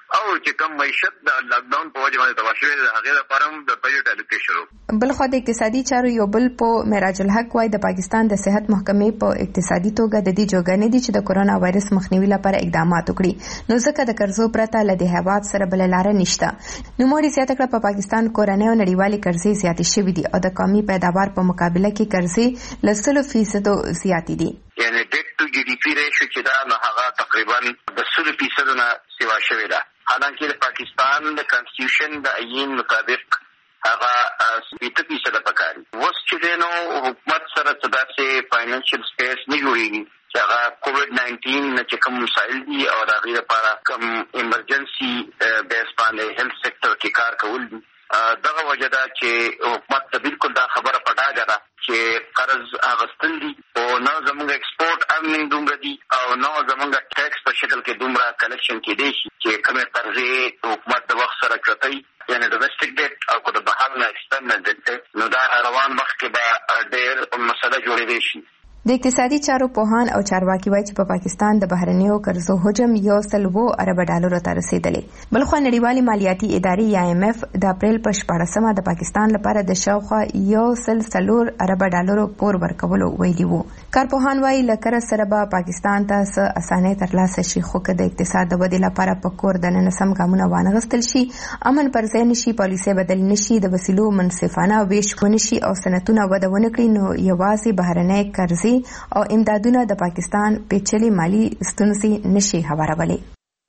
او چې کوم معیشت د لاک ډاون په وجه باندې تباه شوی د هغې لپاره هم د بجټ الوکیشن. بلخو د اقتصادي چارو یو بل په معراج الحق وايي د پاکستان د صحت محکمې په اقتصادي توګه د دې جوګنې دي چې د کورونا وایرس مخنیوي لپاره اقدامات وکړي، نو ځکه د قرضو پرته له دې هیواد سره بل لار نشته. نو موږ زیاته کړه په پاکستان کورنۍ او نړیوالې قرضې زیاتې شوې دي او د قومي پیداوار په مقابله کې قرضې ل 100% زیاتې دي. یعنی ډیټ ټو جی ډي پی ریشو چې دا نو هغه تقریبا د 100% نه سیوا شوې ده. حالانکه د پاکستان د کانسټیټیوشن د عین مطابق هغه 70% پکاري. وس چې نو حکومت سره داسې فاینانشل سپیس نه جوړیږي چې هغه کووډ 19 نه چې کوم مسایل دي او د هغې لپاره کوم ایمرجنسي بیس باندې هیلث سیکټر کې کار کول دي. دغه وجه ده چې حکومت ته بالکل دا خبره په ډاګه ده چې قرض اخیستل دي او نه زموږ ایکسپورټ ارننګ دومره دي او نه زموږ ټیکس په شکل کې دومره کلیکشن کېدی شي چې کومې قرضې حکومت د وخت سره چوتوي، یعنی ډومestic ډیټ او که د بهر نه ایکسټرنل ډیټ، نو دا روان وخت کې به ډېر مسله جوړېدی شي. د اقتصادي چارو پوهان او چارواکي وایي چې په پاکستان د بهرنیو قرضو حجم 100 ارب ډالرو ته رسیدلی. بلخو نړیوالې مالیاتي ادارې IMF د اپریل په 14مه د پاکستان لپاره د شاوخوا 104 ارب ډالرو پور ورکولو ویلي وو. کارپوهان وایي له قرض سره به پاکستان ته څه اسانۍ ترلاسه شي، خو که د اقتصاد د ودې لپاره په کور دننه سم ګامونه وانغستل شي، امن پر ځای نشي، پالیسۍ بدل نشي، د وسیلو منصفانه ویش ونشي او صنعتونه وده ونه کړي، نو یوازې بهرنۍ قرضې او امدادونه د پاکستان پیچلې مالی ستونزې نشي هوارولی.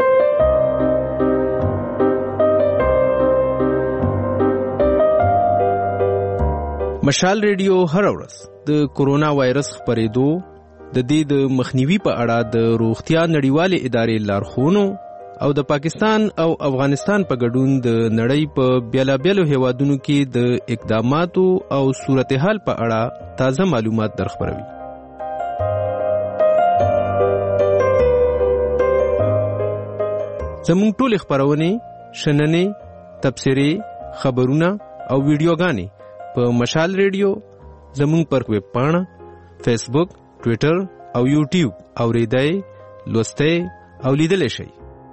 مشال ریډیو هر ورځ د کورونا وایرس خپرېدو د دې د مخنیوي په اړه د روغتیا نړیوالې ادارې لارښوونو او د پاکستان او افغانستان په ګډون د نړۍ په بیلابیلو هیوادونو کې د اقداماتو او صورتحال په اړه تازه معلومات درخبروي. زموږ ټول خبرونه، شننې، تبصرې، خبرونه او ویډیوګانې په مشال ریډیو زموږ پر ویب پاڼه، فیسبوک، ټویټر او یوټیوب اوریدای، لوستای او لیدلای شئ.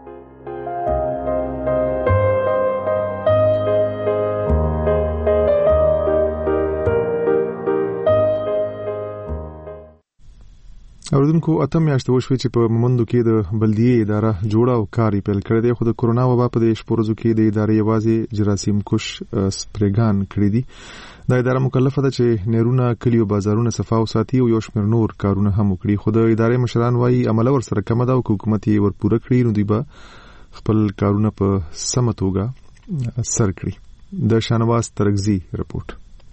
اوردونکو اتم میاشت وشوي چې په مومندو کې د بلدیې اداره جوړه او کاری پیل کړی دی، خو د کورونا وبا په دې شپورزو کې د ادارې یوازې جراثیم کش سپریګان کړی دي. دا اداره مکلفه ده چې نیرونه، کلیو، بازارونه صفا او ساتي او یو شمېر نور کارونه هم وکړي، خو د ادارې مشران وایي عمله ورسره کمه ده او حکومت یې ورپوره کړي نو دوی به خپل کارونه په سمه توګه سر کړي. د شانواز ترغزي رپورټ.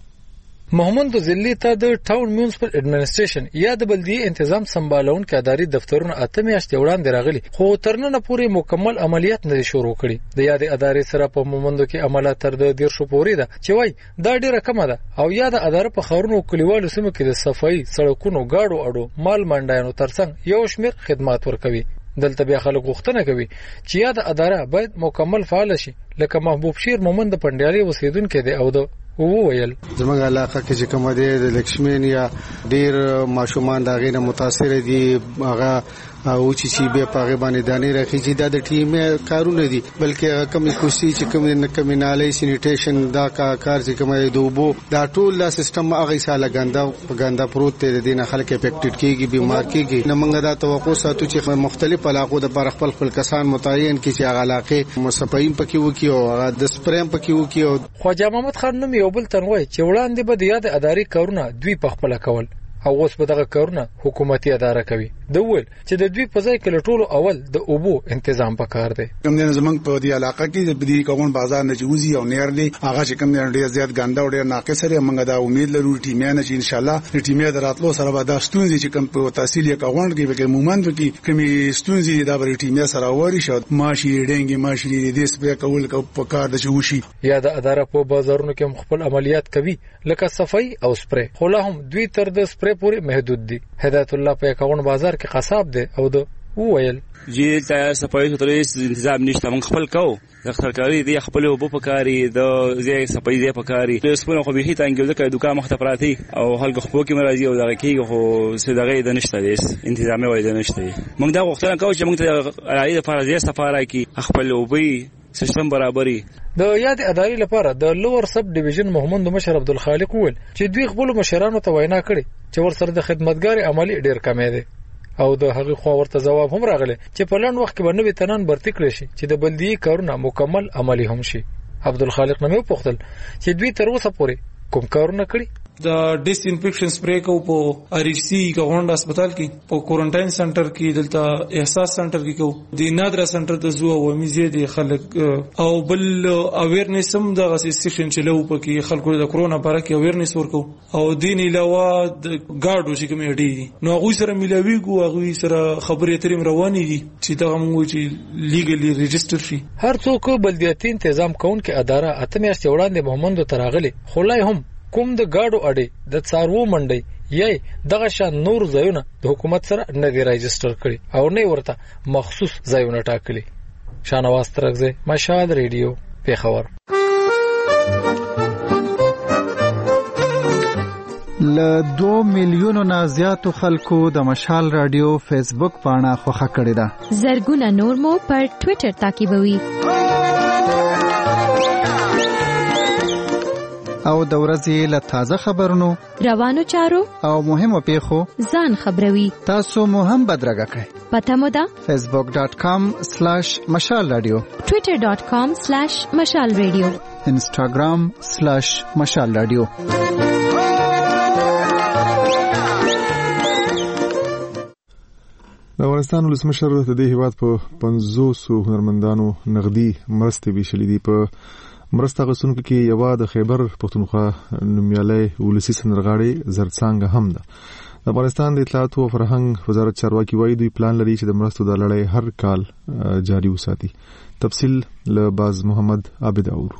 محمد ضلعي ته د ټاون میونسپل اډمنسټریشن یا د بلدیې تنظیم سمبالونکو اداري دفترونه اته میاشتې وړاندې راغلي، خو تر نن پورې مکمل عملیات نه شروع کړي. د یاد ادارې سره په مومندو کې عملیات تر 1.5 پورې ده چې وای دا ډیره کمه ده او یا د اداره په خورونو کلیوالو سیمو کې د صفایي، سړکونو، گاډو اډو، مال منډایانو ترڅنګ یو شمېر خدمات ورکوي. دلته بیا خلک غوښتنه کوي چې یا د اداره باید مکمل فعال شي، لکه محبوب شیر مومند پنډیالي اوسیدونکو دی او د وویل زموږ علاقه کې چې کوم دی د لکشمین یا ډیر ماشومان دا غینه متاثر دي، هغه او چې به پاغه باندې دانی راخي چې دا د ټیم کارونه دي، بلکې کمی کوشي چې کمینالي سینیټیشن دا کار چې کومه دوبو دا ټول سیستم هغه ساله ګندا پروت دی، د دینه خلک افیکټډ کیږي، بیمار کیږي. نو موږ دا توقع ساتو چې مختلف علاقو د بار خپل کسان متعین کی چې هغه علاقې مصفین پکې وکي او د سپریم پکې وکي. او خواجه محمد خان نوم یو بل تنوي چې وړاندې به د یاد اداري کارونه دوی په خپل کول او اوس په دغه کارونه حکومتي اداره کوي. د ول چې د دوی په ځای کې لټولو اول د اوبو تنظیم پکار دی. کوم نه زمنګ په دې علاقه کې د بدی کوون بازار نه جوزي او نیر دی، هغه چې کوم نه ډیر زیات ګنده او ډیر ناقص لري. موږ دا امید لرو ټیمانه چې ان شاء الله ټیمه دراتلو سره به دا ستونزې چې کوم په تحصیل یې کوون کې به مومند کې کومي ستونزې دا به ټیمه سره وری شو ماشي ډنګي ماشي دې سپه کول کو په کار د چوشي. یا د اداره په بازارونو کې خپل عملیات کوي لکه صفای او سپری، خو لا هم دوی تر د سپری پورې محدود دي. هدایت الله په کاون بازار کې قصاب دی او د وویل چې تا صفایي ستوري تنظیم نشته موږ خپل کو د سرکاري دی خپل وبو پکاري د زی صفایي دی پکاري د سپونه خو به هیڅ انګل د دوکا مخته پراتی او خلک خو کې مرضی او دغه کې خو سدغه د نشته دی تنظیم وای د نشته موږ دا وختونه کوو چې موږ ته راځي د فرضیه سفاره کې خپل وبي سیستم برابرۍ د یاد ادارې لپاره د لوور سب ډیویژن محمد مشر عبدالخالق وویل چې دوی خپل مشرانو ته وینا کړې چې ورسره د خدمتګار عملی ډیر کم دی او د هغه خو ورته جواب هم راغلی چې په لړن وخت کې باندې تنن برتی کړی شي چې د بلدی کارونه مکمل عملی هم شي. عبدالخالق نو پوښتل چې دوی تر اوسه پورې کوم کارونه کړی. د ډیس انفیکشن سپری کو په ار ایچ سی کوونډ هسپتال کې په کوارنټاین سنټر کې دلته احساس سنټر کې کو د نادرا سنټر ته زو او میزه دي خلک او بل اویرنس هم د سیشن چلو په کې خلکو د کرونا لپاره کې اویرنس ورکو او دین علاوه د ګارډو چې کوم اډي نو هغه سره ملاوي کو هغه سره خبرې اترې روانې دي چې دا موږ چې لیګلی ريجستر شي. هر څوک بلدیاتي تنظیم کوونکې اداره اته میاشتې وړاندې محمد تراغلي خلای هم کوم د گاډو اډې د څارو منډي یې دغه شان نور ځایونه د حکومت سره نه دی راجستر کړي او نه ورته مخصوص ځایونه ټاکلي. شانواز ترغزه مشال ریډیو پیښور. ل 2 میلیونو نه زیاتو خلکو د مشال رادیو فیسبوک پاڼه خوښه کړې ده. زرګونه نور مو پر ټوئیټر تعقیبوي. او د ورځې له تازه خبرونو روانو چارو او مهمو پیښو ځان خبروي. تاسو مو هم بدرګه کړئ. پته مو ده facebook.com/mashalradio twitter.com/mashalradio instagram/mashalradio. د افغانستان ولسمشر د دې هیواد په 500 هنرمندانو نغدي مرستې ویشلې دي. په مرسته غوښتونکو کې یو د خیبر پښتونخوا نومیالي ولسی سندرغاړي زرڅانګه هم ده. د افغانستان د اطلاعات او فرهنګ وزارت چارواکي وایي دوی پلان لري چې د مرستو د لړۍ هر کال جاري وساتي. تفصیل له باز محمد عابد اورو.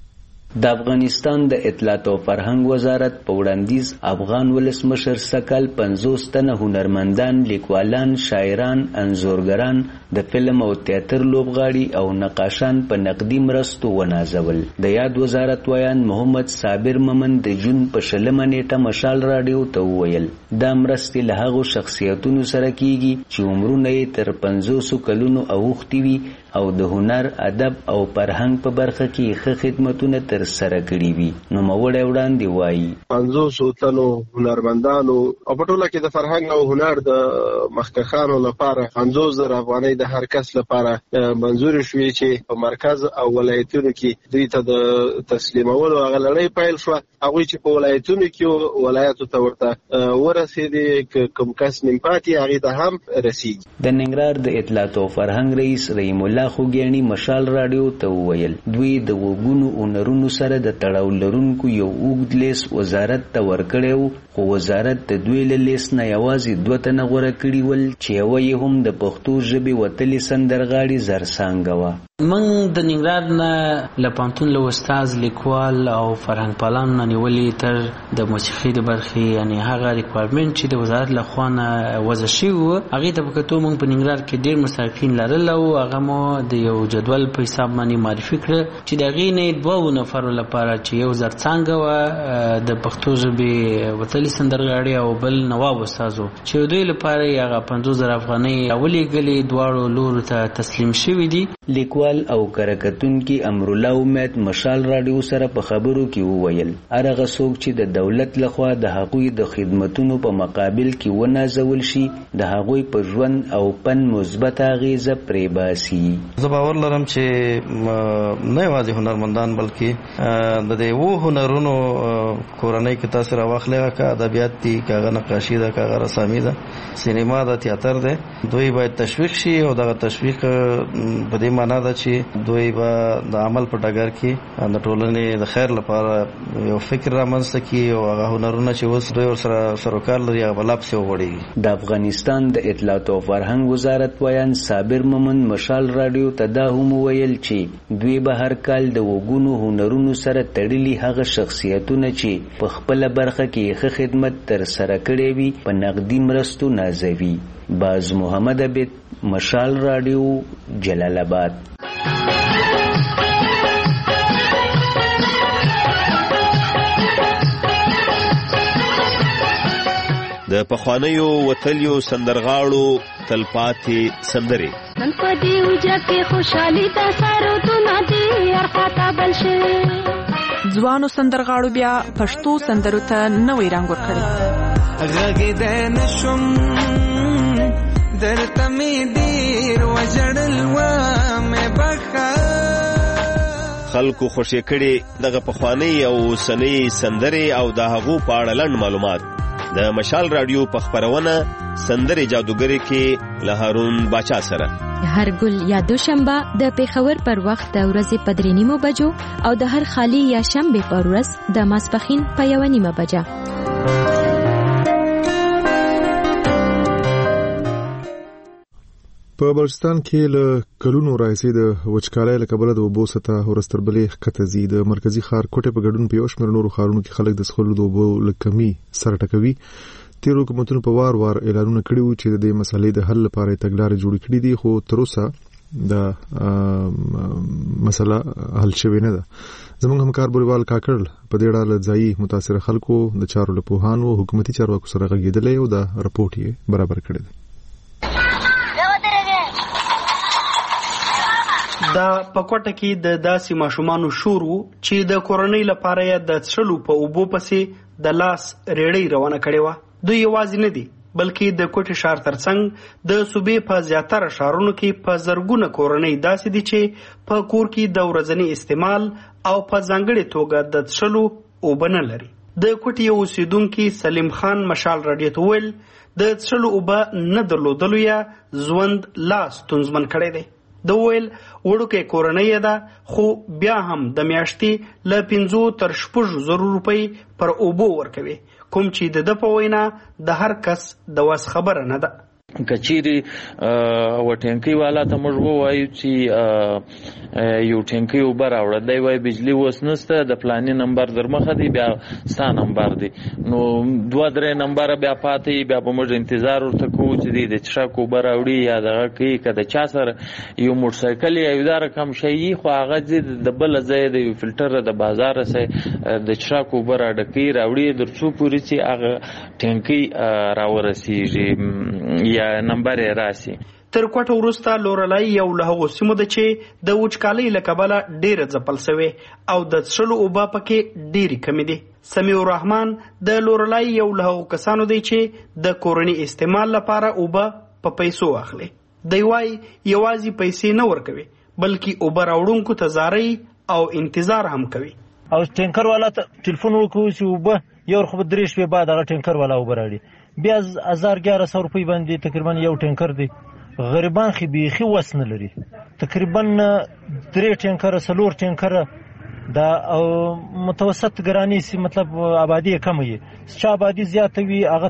د افغانستان د اطلاعات او فرهنګ وزارت په وړاندیز افغان ولسمشر سکل 50 تنه هنرمندان، لیکوالان، شاعران، انځورګران، د فلم او تیاتر لوبغاړي او نقاشان په نقدي مرستو ونازول. د یاد وزارت ویان محمد صابر ممن د جون په 20 نیټه مشال رادیو ته وویل دا مرستې له هغو شخصیتونو سره کیږي چې عمرونه یې تر 500 کلونو اوښتي وي او د هنر، ادب او فرهنګ په برخه کې ښه خدمتونه تر سره کړي وي. نو موړی وړاندې وایي 500 تنو هنرمندانو او په ټوله کې د فرهنګ او هنر د مخکښانو لپاره 50,000 افغانۍ د هر کس لپاره منظور شوې چې په مرکز او ولایتونو کې دوی ته د تسلیمولو هغه لړۍ پیل شو. هغه چې په ولایتونو کې ولایتو ته ورته ورسېدي کوم کس نیم پاتې هغه ته هم رسیږي. د ننګرهار د اطلاعات او فرهنګ رئیس رحیم الله خوګیانی مشال رادیو ته وویل دوی د وګونو اونرونو سره د تړاو لرونکو یو اوږد لیست وزارت ته ورکړیو، خو وزارت د دوی له لیست نه یوازې 2 تنه غوره کړي ول چې یوه یې هم د پښتو ژبې وتلې سندرغاړي زرڅانګه وه. من د ننګرهار نه له پوهنتون له استاد لیکوال او فرهنګ پالان نه نیولې تر د موسیقي د برخې یعنی هغه ریکوایرمنټ چې د وزارت له خوا نه وضع شوی و هغې ته په کتو موږ په ننګرهار کې ډېر مستحقین لرل او هغه مو د یو جدول په حساب باندې معرفي کړه چې د هغې نه 2 نفرو لپاره چې یو زرڅانګه وه د پښتو ژبې وتلي سندرغاړي او بل نواب استاد و چې دوی لپاره یې هغه 50,000 افغانۍ راولېږلې، دواړو لورو ته تسلیم شوي دي. لیکوال او کارکتونکي امرالله امید مشال رادیو سره په خبرو کې وویل هغه څوک چې د دولت لخوا د هغوی د خدمتونو په مقابل کې ونازول شي د هغوی په ژوند او پن مثبت اغیزه پرې باسي. زه باور لرم چې نه یوازې هنرمندان بلکې د دې هنرونو کورنۍ کې تاسو راوخلې کا ادبیات دي، کاغه نقاشي ده، کاغه رسامي ده، سینما ده، تیاتر ده، دوی باید تشویق شي او دغه تشویق په دې معنا ده چې دوی به د عمل په ډګر کې د ټولنې د خیر لپاره یو فکر رامنځته کړي او هغه هنرونه چې اوس دوی ورسره سروکار لري هغه بل پسې وغوړېږي. د افغانستان د اطلاعات او فرهنګ وزارت ویان صابر ممن مشال رادیو ته دا هم ویل چې دوی به هر کال د وګونو هنرونو سره تړلي هغه شخصیتونه چې په خپل برخه کې ښه خدمت تر سره کړی وي په نقدي مرستو نازوي. باز محمد عبد مشال رادیو جلال آباد. د پخوانیو وتلیو سندرغاړو تلپاتې سندرې نن په دې وجه کې خوشحالي د سرودونه دي ارخطا بل شي. ځوانو سندرغاړو بیا پښتو سندرو ته نوې رنګ ورکړی. غږېدی نشم درته مې ډېر وژړل ومې بخښه. خلکو خوشې کړي دغه پخوانۍ او اوسنۍ سندرې او د هغو په اړه لنډ معلومات د مشال رادیو په خپرونه سندرې جادوګرې کې له هارون باچا سره هر ګل یا دوشنبه د پیښور پر وخت د ورځې په 3:30 بجو او د هر خالی یا شنبه پر ورځ د ماسپښین په 1:30 بجه. په بلوچستان کې له کلونو راځي د وچکالۍ له کبله د اوبو سطح ورستربلې ښکته زی. د مرکزی ښار کوټه په ګډون په یو شمېر نورو ښارونو کې خلک د څښلو د اوبو له کمی سره ټکوي. تیر حکومتونو په وار اعلانونه کړي وو چې د دې مسلې د حل لپاره تګلارې جوړې کړې دي، خو تر اوسه دا مسله حل شوې نه ده. زموږ همکار بوریوال کاکړ په دې اړه ځایي متاثر خلکو د چارو له پوهانو حکومتي چارواکو سره غږېدلې او دا رپورټ یې برابر کړی دی. دا پکوټه کې د داسې ماشومانو شور وو چې د کورنۍ لپاره یې د څښلو په اوبو پسې د لاس ریړۍ روانه کړې وه. دوی یوازې نه دي بلکې د کوټې ښار ترڅنګ د صوبې په زیاتره ښارونو کې په زرګونه کورنۍ داسې دي چې په کور کې د ورځني استعمال او په ځانګړې توګه د څښلو اوبه نه لري. د کوټې یو اوسیدونکي سلیم خان مشال راډیو ته وویل د څښلو اوبه نه درلودلو یا ژوند لا ستونزمن کړی دی. د ویل وړوکې کورنۍ ده خو بیا هم د میاشتې له 5 تر 6,000 روپۍ پر اوبو ورکوي، کوم چې د په وینا د هر کس د وس خبره نه ده. کچيري وټینکی والا ته موږ وایو چې یو ټینکی اوبه راوړه، دی وایي بجلی اوس نشته، د فلاني نمبر در مخه دی، بیا ستا نمبر دی، نو 2-3 نمبر بیا پاتې، بیا به موږ انتظار ورته کوو چې دی د څښاک اوبه راوړي یا دغه کوي. که د چا سره یو موټرسایکل یا یو دا رقم شی خو هغه ځي د بله ځایه د یو فلټر د بازاره سه د څښاک اوبه راډکوي راوړي تر څو پورې چې هغه ټینکی راورسیږي یا نمبر راسي. تر کوټه وروسته لورلای یو له هغو سیمو ده چې د وچکالۍ له کبله ډېره ځپل سوې او د څښلو اوبه پکې ډېرې کمې دي. سمیع الرحمن د لورلای یو له هغو کسانو دی چې د کورني استعمال لپاره اوبه په پیسو اخلي. دی وایي یوازې پیسې نه ورکوي بلکې اوبه راوړونکو ته زارۍ او انتظار هم کوي. او ټینکر والا ته ټلیفون وکړو چې اوبه یو خو 3 شپې بعد هغه ټینکر والا اوبه راوړي، بیا 1100 روپۍ باندې تقریبا یو ټینکر دی. غریبان خو بیخي وس نه لري، تقریبا 3 ټینکر 4 ټینکر دا او متوسط ګرانی سي، مطلب آبادی کم وي، چې آبادی زیات وي هغه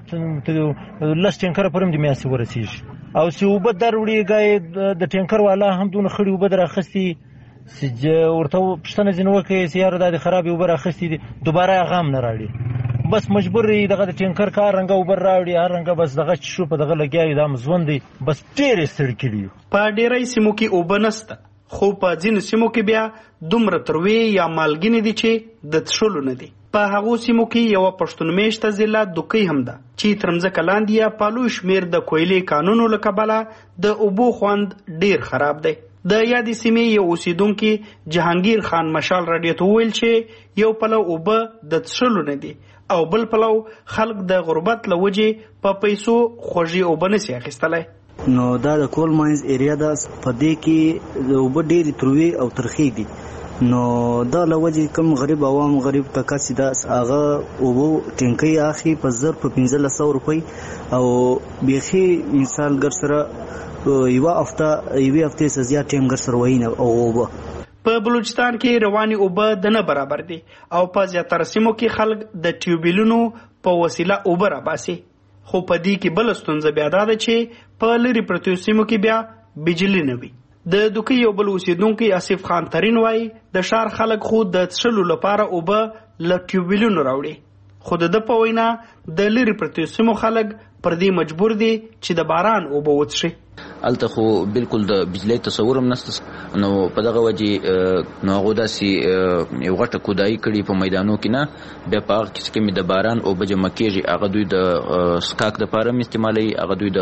10 ټینکر پرم د میاسي ورسیږي. او چې وبد دروړي غي د ټینکر والا هم دونه خړي وبد راخستي چې ورته پښتنه جنو کې سیاره د خرابې وبر راخستي دوباره غام نه راړي، بس مجبور دی دغه ټینکر کار رنګ اوبر راوړي، هر رنګ بس دغه شو په دغه لګیاوي دا مزوند دی، بس ډېر ستړي کړي. په ډېرې سیمو کې اوبه نشته، خو په ځینو سیمو کې بیا دومره تروي یا مالګینې دي چې د څښلو نه دي. په هغو سیمو کې یو پښتون میشته ضلع دوکۍ هم ده چې تر مځکه لاندې یا پالو شمیر د کویلې قانونو له کبله د اوبو خوند ډېر خراب دی. د یادې سیمې یو اوسیدونکي جهانگیر خان مشال راډیو ته وویل چې یو پلو اوبه د څښلو نه دي او بل پلو خلک د غربت له وجې په پیسو خوږې اوبه نشي اخیستلی. نو دا د کول ماینز ایریا ده، په دې کې د اوبه ډېرې تروې او ترخې دي، نو دا له وجې کوم غریب عوام غریب کس ده هغه اوبو ټینکۍ اخلي په 1500 روپۍ او بیخي مثال ګر سره یوه هفتې څخه زیات ټیم ګر سره وایي او اوبه په بلوچستان کې رواني اوبه د نه برابر دي او په زیاتره سیمو کې خلک د ټیوبیلونو په وسیله اوبه راباسي. خو په دې کې بل ستونزه بیا دا ده چې په لرې پرتو سیمو کې بیا بجلی نه وي. د دوکۍ یو بل اوسیدونکی آصف خان ترین وایي د ښار خلک خو د څښلو لپاره اوبه له ټیوبیلونو راوړي، خو د په وینا د لرې پرتو سیمو خلک پر دې مجبور دي چې د باران اوبه وڅښي. الته خو بالکل د بجلی تصور هم نشته نو په دغه وجه نو هغه داسي یو غټه کودای کړي په میدانو کې نه بیا په هغه کې د باران او بجه مکیږي هغه دوی د سکاک د پاره استعمالي هغه دوی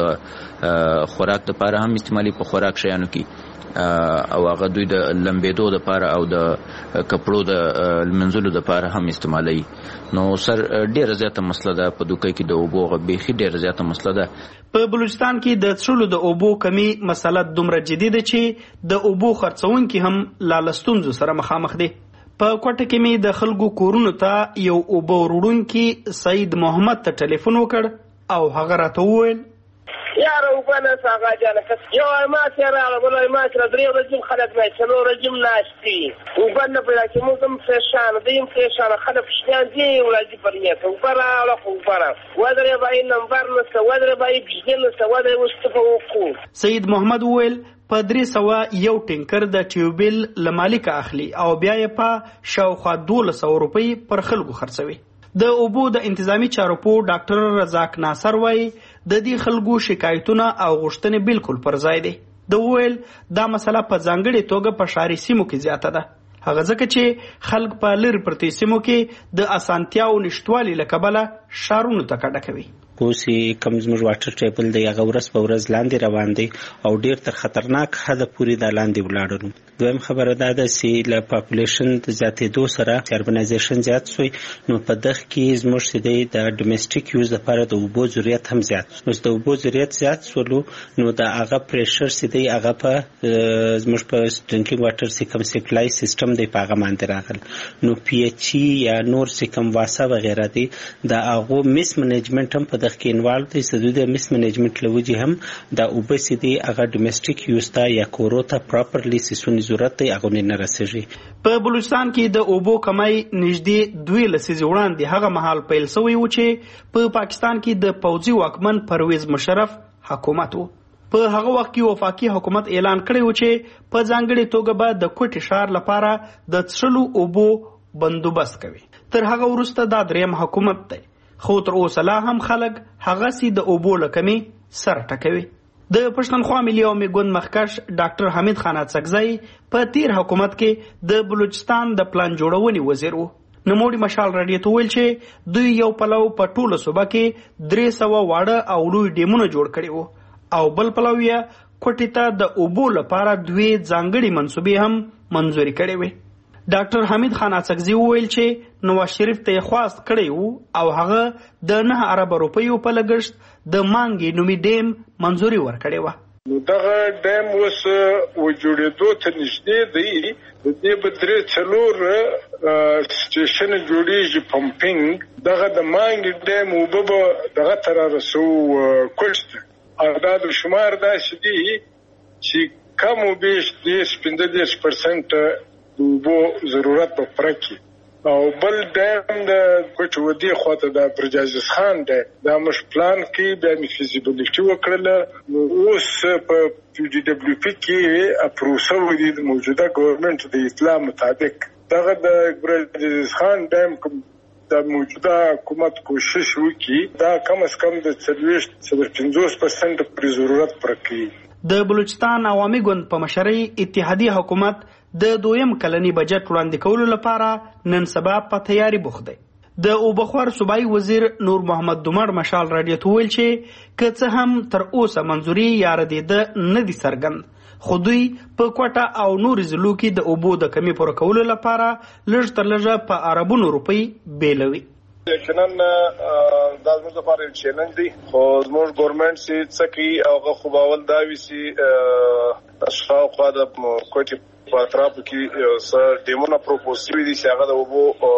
د خوراک د پاره هم استعمالي په خوراک شیانو کې او هغه دوی د لمبېدو د پاره او د کپړو د منزلو د پاره هم استعمالي نو سر ډیره زیاته مسله ده په دوکې کې د اوبو غبيخي ډیره زیاته مسله ده په بلوچستان کې د څښلو د اوبو کمی مسله دومره جدي ده چې د اوبو خرڅونکي هم لالستونزو سره مخامخ دي په کوټه کې می د خلکو کورونو ته یو اوبو وروړونکي سید محمد ته ټلیفون وکړ او هغه راته وویل یاره وبنه ساغه جانه کس یو ما سره ولا ما سره درې ورځې خلک نه څلور ورځې ناشتي وبنه په لکه موږ هم فرشان دیم فرشان خلک شتان دي ولادي پرنیته وبره ولا وبره ودرې باندې نمبر نو ودرې باندې بجلی نو ودرې واستفوقو سید محمد ویل په 300 یو ټینکر د ټیوبل لمالک اخلي او بیا یې په شاوخوا 1200 روپۍ پر خلکو خرڅوي د اوبو د انتظامی چارو په ډاکټر رزاق ناصر وای د دې خلکو شکایتونه او غوښتنې بالکل پر ځای دي د ویل دا مسله په ځانګړي توګه په شاري سیمو کې زیاته ده هغه ځکه چې خلک په لری پرتې سیمو کې د اسانتیاو نشټوالي لکبله شارونو ته کډه کوي اوسې کم زموږ واټر ټیبل دی هغه ورځ په ورځ لاندې روان دی او ډیر تر خطرناک حد پورې دا لاندې ولاړل دویم خبره دا ده چې له پاپولیشن د زیاتېدو سره اربنایزیشن زیات شوی نو په دغه کې زموږ چې د ډومېسټیک یوز لپاره د اوبو ضرورت هم زیات نو د اوبو ضرورت زیات شولو نو دا هغه پریشر چې دی هغه په زموږ په ډرینکینګ واټر سیکم سپلای سیستم دی په هغه باندې راغل نو پی ایچ ای یا نور سیکم واسا وغیرہ دی دا هغه میس منیجمنت هم په کې انوالو دي چې د میس منیجمنت لوجي هم د اوبسیټي هغه ډومېسټیک یوز ته یا کورو ته پراپرلی سیسونی ضرورت دی هغه نه رسېږي په بلوچستان کې د اوبو کمای نږدې 2 لسیزې وړاندې هغه مهال پیل شوی و چې په پاکستان کې د پوځي واکمن پرویز مشرف حکومت و په هغه وخت کې وفاقي حکومت اعلان کړی و چې په ځانګړي توګه به د کوټي شهر لپاره د څښلو اوبو بندوبست کوي تر هغه وروسته دا دریم حکومت دی خو تر اوسه لا هم خلک هغه سي د اوبو لکمي سر ټکوي د پښتونخوا ملي او میګوند مخکش ډاکټر حمید خان اڅکزی په تیر حکومت کې د بلوچستان د پلان جوړونې وزیر وو نموړي مشال رادیو ته ویل چې دوی یو پلو په ټوله صوبه کې 300 واړه او لوی ډیمونه جوړ کړي وو او بل پلو یې کوټی ته د اوبو لپاره دوی ځانګړي منسوبې هم منزوري کړي وي ډاکټر حمید خان اڅکزی ویل چې نواز شریف ته خواست کړی وو او هغه د 9 ارب روپیو په لګښت د مانګي نومي ډیم منزوري ورکړی و دغه ډیم اوس وجوړېدو ته نږدې دی د دې بدرې څلور سټیشن جوړیږي پمپینګ دغه د مانګي ډیم وبو دغه تر رسو کوشت او دا د شمار داسې دی چې کم او بیش 15% اوبو ضرورت په پرکی او بل ډیم د کوټ ودی خواته د برجازس خان د مش پلان کې د feasibility وکړل اوس په پی ډی دبليو پی کې اپروسو ودی د موجوده ګورنمنت د اطلاع مطابق دغه د برجازس خان ډیم د موجوده حکومت کوشش وکړي دا کم از کم د 50% پر ضرورت پرکی د بلوچستان عوامي ګوند په مشرۍ اتحادیه حکومت د دویم کلنی بجټ وړاندې کولو لپاره نن سبا په تیاری بوخت دی د اوبخور صوبایي وزیر نور محمد دومر مشال رادیو ته ویل چې که څه هم تر اوسه منځوري یا ردیده نه دي څرګند خو دوی په کوټه او نور ضلعو کې د اوبو د کمی پوره کولو لپاره لږ تر لږه په اربونو روپۍ بیلوي یقینا دا زموږ لپاره یو چیلنج دی خو زموږ ګورنمنت چې څه کوي هغه خو باول دا وي چې شاوخوا د کوټې په اطرافو کې څه ډیمونه پروپوز شوي دي چې هغه د اوبو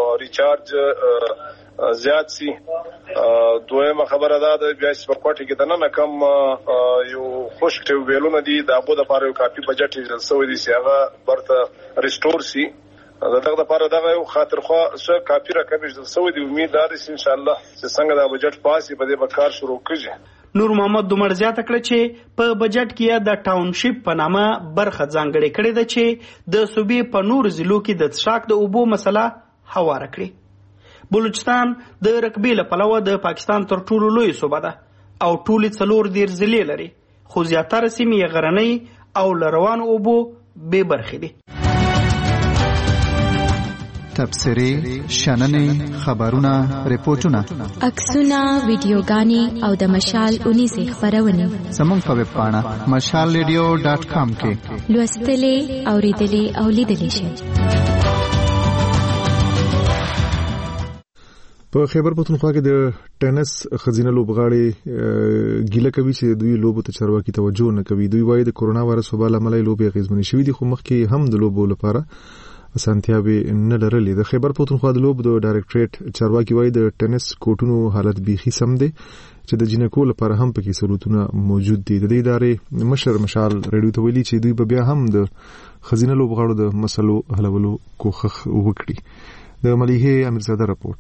ریچارج زیات سي دویمه خبره دا ده بیا چې په کوټې کې دننه کم یو خشک ټیوبویلونه دي د اوبو دپاره یو کافي بجټ ایجل شوی دی چې هغه برته ریسټور سي دغه لپاره دغه یو خاطرخوا څه کافي رقم ایجل شوی دی امید دا ده چې انشاءالله چې څنګه دا بجټ پاسي په دې به کار شروع کړي نور محمد دومر زیاته کړه چې په بجټ کې د ټاونشپ په نامه برخه ځانګړې کړې ده چې د صوبې په نور ضلعو کې د څښاک د اوبو مسله هواره کړي بلوچستان د رقبې له پلوه د پاکستان تر ټولو لوی صوبه ده او ټولې 4 ضلعې لري خو زیاتره سیمې غرنۍ او لروانو اوبو بې برخې دي. تبصرې، شننې، خبرونه، ریپورتونه، عکسونه، ویډیوګانې او د مشال اونیزې خپرونې زموږ په ویب پاڼه mashalradio.com کې لوستلې، اوریدلې او لیدلې شئ. په خیبر پختونخوا کې د ټینس خزینه لوبغاړي ګیله کوي چې دوی لوبو ته چارواکي توجه نه کوي. دوی وايي د کورونا وایرس وبا له امله لوبې اغیزمنې شوې دي، خو مخکې هم د لوبو لپاره اسانتیاوي نه لرلې. د خیبر پختونخوا د لوبو د ډایریکټریټ چارواکي وايي د ټینس کوټونو حالت بیخي سم دی چې د جنکو لپاره هم پکې سہولتونه موجود دي. د دې ادارې مشر مشال رادیو ته ویلي چې دوی به بیا هم د خزینه لوبغاړو د مسلو حلولو کوښښ وکړي. د مليحه امیرزاده رپورټ.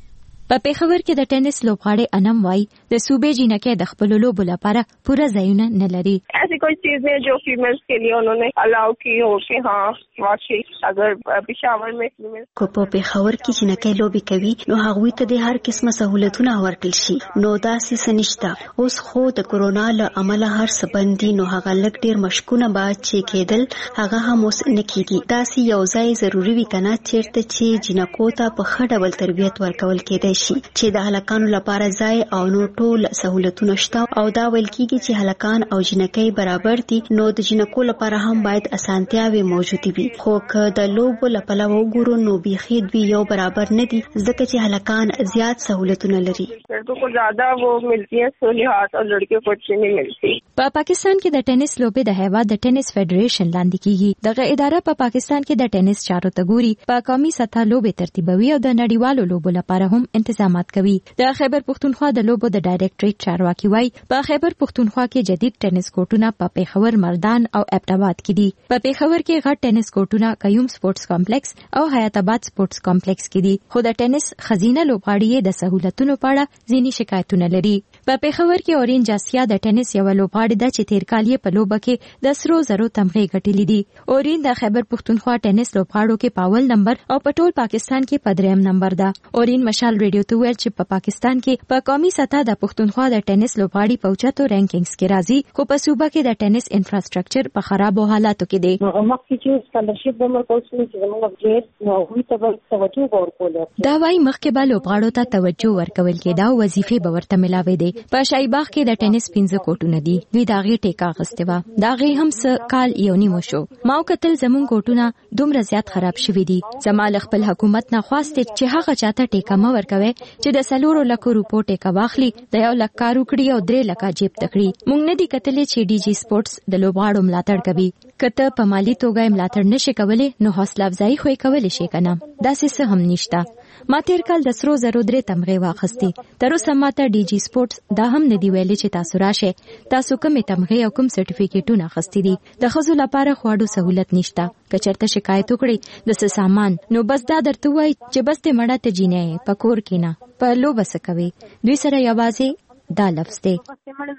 په پیښور کې د ټینس لوبغاړي انم وای د صوبې جنکې د خپل لوبو لپاره پوره ځایونه نه لري. ایسی کوئی چیزیں جو فیمیلز کے لیے انہوں نے الاؤ کی ہو کہ ہاں واقعي اگر پېښور میں فیمیل کو په پیښور کې جنکې لوبي کوي نو هغه ته د هر قسمه سہولتونه ورکړل شي. نو داسې سنشتہ اوس خو د کورونا له امله هر څه بندي، نو هغه لک ډیر مشکونه بعد چې کېدل هغه هم اوس نه کیږي. داسې یو ځای ضروری وي کنه چیرته چې جنکو ته په ښه ډول تربیت ورکول کېدای چې د هلکانو لپاره ځای او نو ټول سہولتونه شته او دا ویل کېږي چې هلکان او جنکۍ برابر دي، نو د جنکو لپاره هم باید اسانتیاوي موجود وي. خو که د لوبو لپاره وګورو نو بیخي دوی یو برابر نه دي ځکه چې هلکان زیات سہولتونه لري. لڑکوں کو زیادہ وہ ملتی ہے سہولیات اور لڑکیوں کو اچھی نہیں ملتی. په پاکستان کې د ټینس لوبې د هیواد د ټینس فدریشن لاندې کیږي. دغه اداره په پاکستان کې د ټینس چارو ته ګوري، په قومي سطح لوبې ترتیبوي او د نړیوالو لوبو لپاره هم انتظامات کوي. د خیبر پختونخوا د لوبو د ډایریکټریټ چارواکي وای په خیبر پختونخوا کې جدید ټینس کوټونه په پیښور، مردان او ابټاباد کې دي. په پیښور کې غټ ټینس کوټونه قیوم سپورتس کمپلیکس او حیات آباد سپورتس کمپلیکس کې دي. خو د ټینس خزینه لوبغاړي د سہولتونو په اړه ځینې شکایتونه لري. په پیښور کې اورینج آسیا د ټینس یو لوبغاړي د چې تیر کال په لوبه کې د سرو زرو تمغه ګټلې دي. اورین د خیبر پختونخوا ټینس لوبغاړو کې پاول نمبر او په ټول پاکستان کې په دریم نمبر ده. اورین مشال رادیو ته ویل چې په پاکستان کې په قومي سطح د پختونخوا د ټینس لوبغاړي په اوچتو رینکینګز کې راځي، خو په صوبه کې د ټینس انفراستراکچر په خرابو حالاتو کې دی. مخکې چې سکالرشپ د مرکز چې زموږ بجټ نو وی ته توجه ورکول دا وایي مخکې به لوبغاړو ته توجه ورکول کېده او وظیفې به ورته ملاوي دي. په شایباغ کې د ټینس 15 کوټونه دي. دوی دا غي ټیکا غسته و دا غي هم څه کال یو نیمه شو. ماو کتل زمون کوټونه دومره زیات خراب شوي دي. زمال خپل حکومت نه خواسته چې هغه چاته ټیکا ما ورکوي چې د سلورو لکو روپو ټیکا واخلي، د یو لک کارو کړی او 3 لک جیب تکړي. مونږ نه دي کتلې چې ډي جی سپورتس د لوبغاړو ملاتړ کوي. کته په مالی توګه ملاتړ نشي کولای نو حوصله افزایی خو کولای شي کنه. داسې څه هم نشته. ما تیر کال د سرو زرو 3 تمغه واخستي. تر اوسه ماته ډي جی سپورتس دا هم نه دی ویلي چې تاسو راشه تاسو کومه تمغه او کوم سرټیفیکیټونه اخستي دي. د خزو لپاره خواړو سہولت نشته. کچرته شکایت وکړي د څه سامان نو بس دا درته وای چې بس ته مړه ته جینې په کور کې نه په لوب سکوي. دوی سره یوازې دا لفظ دی. خو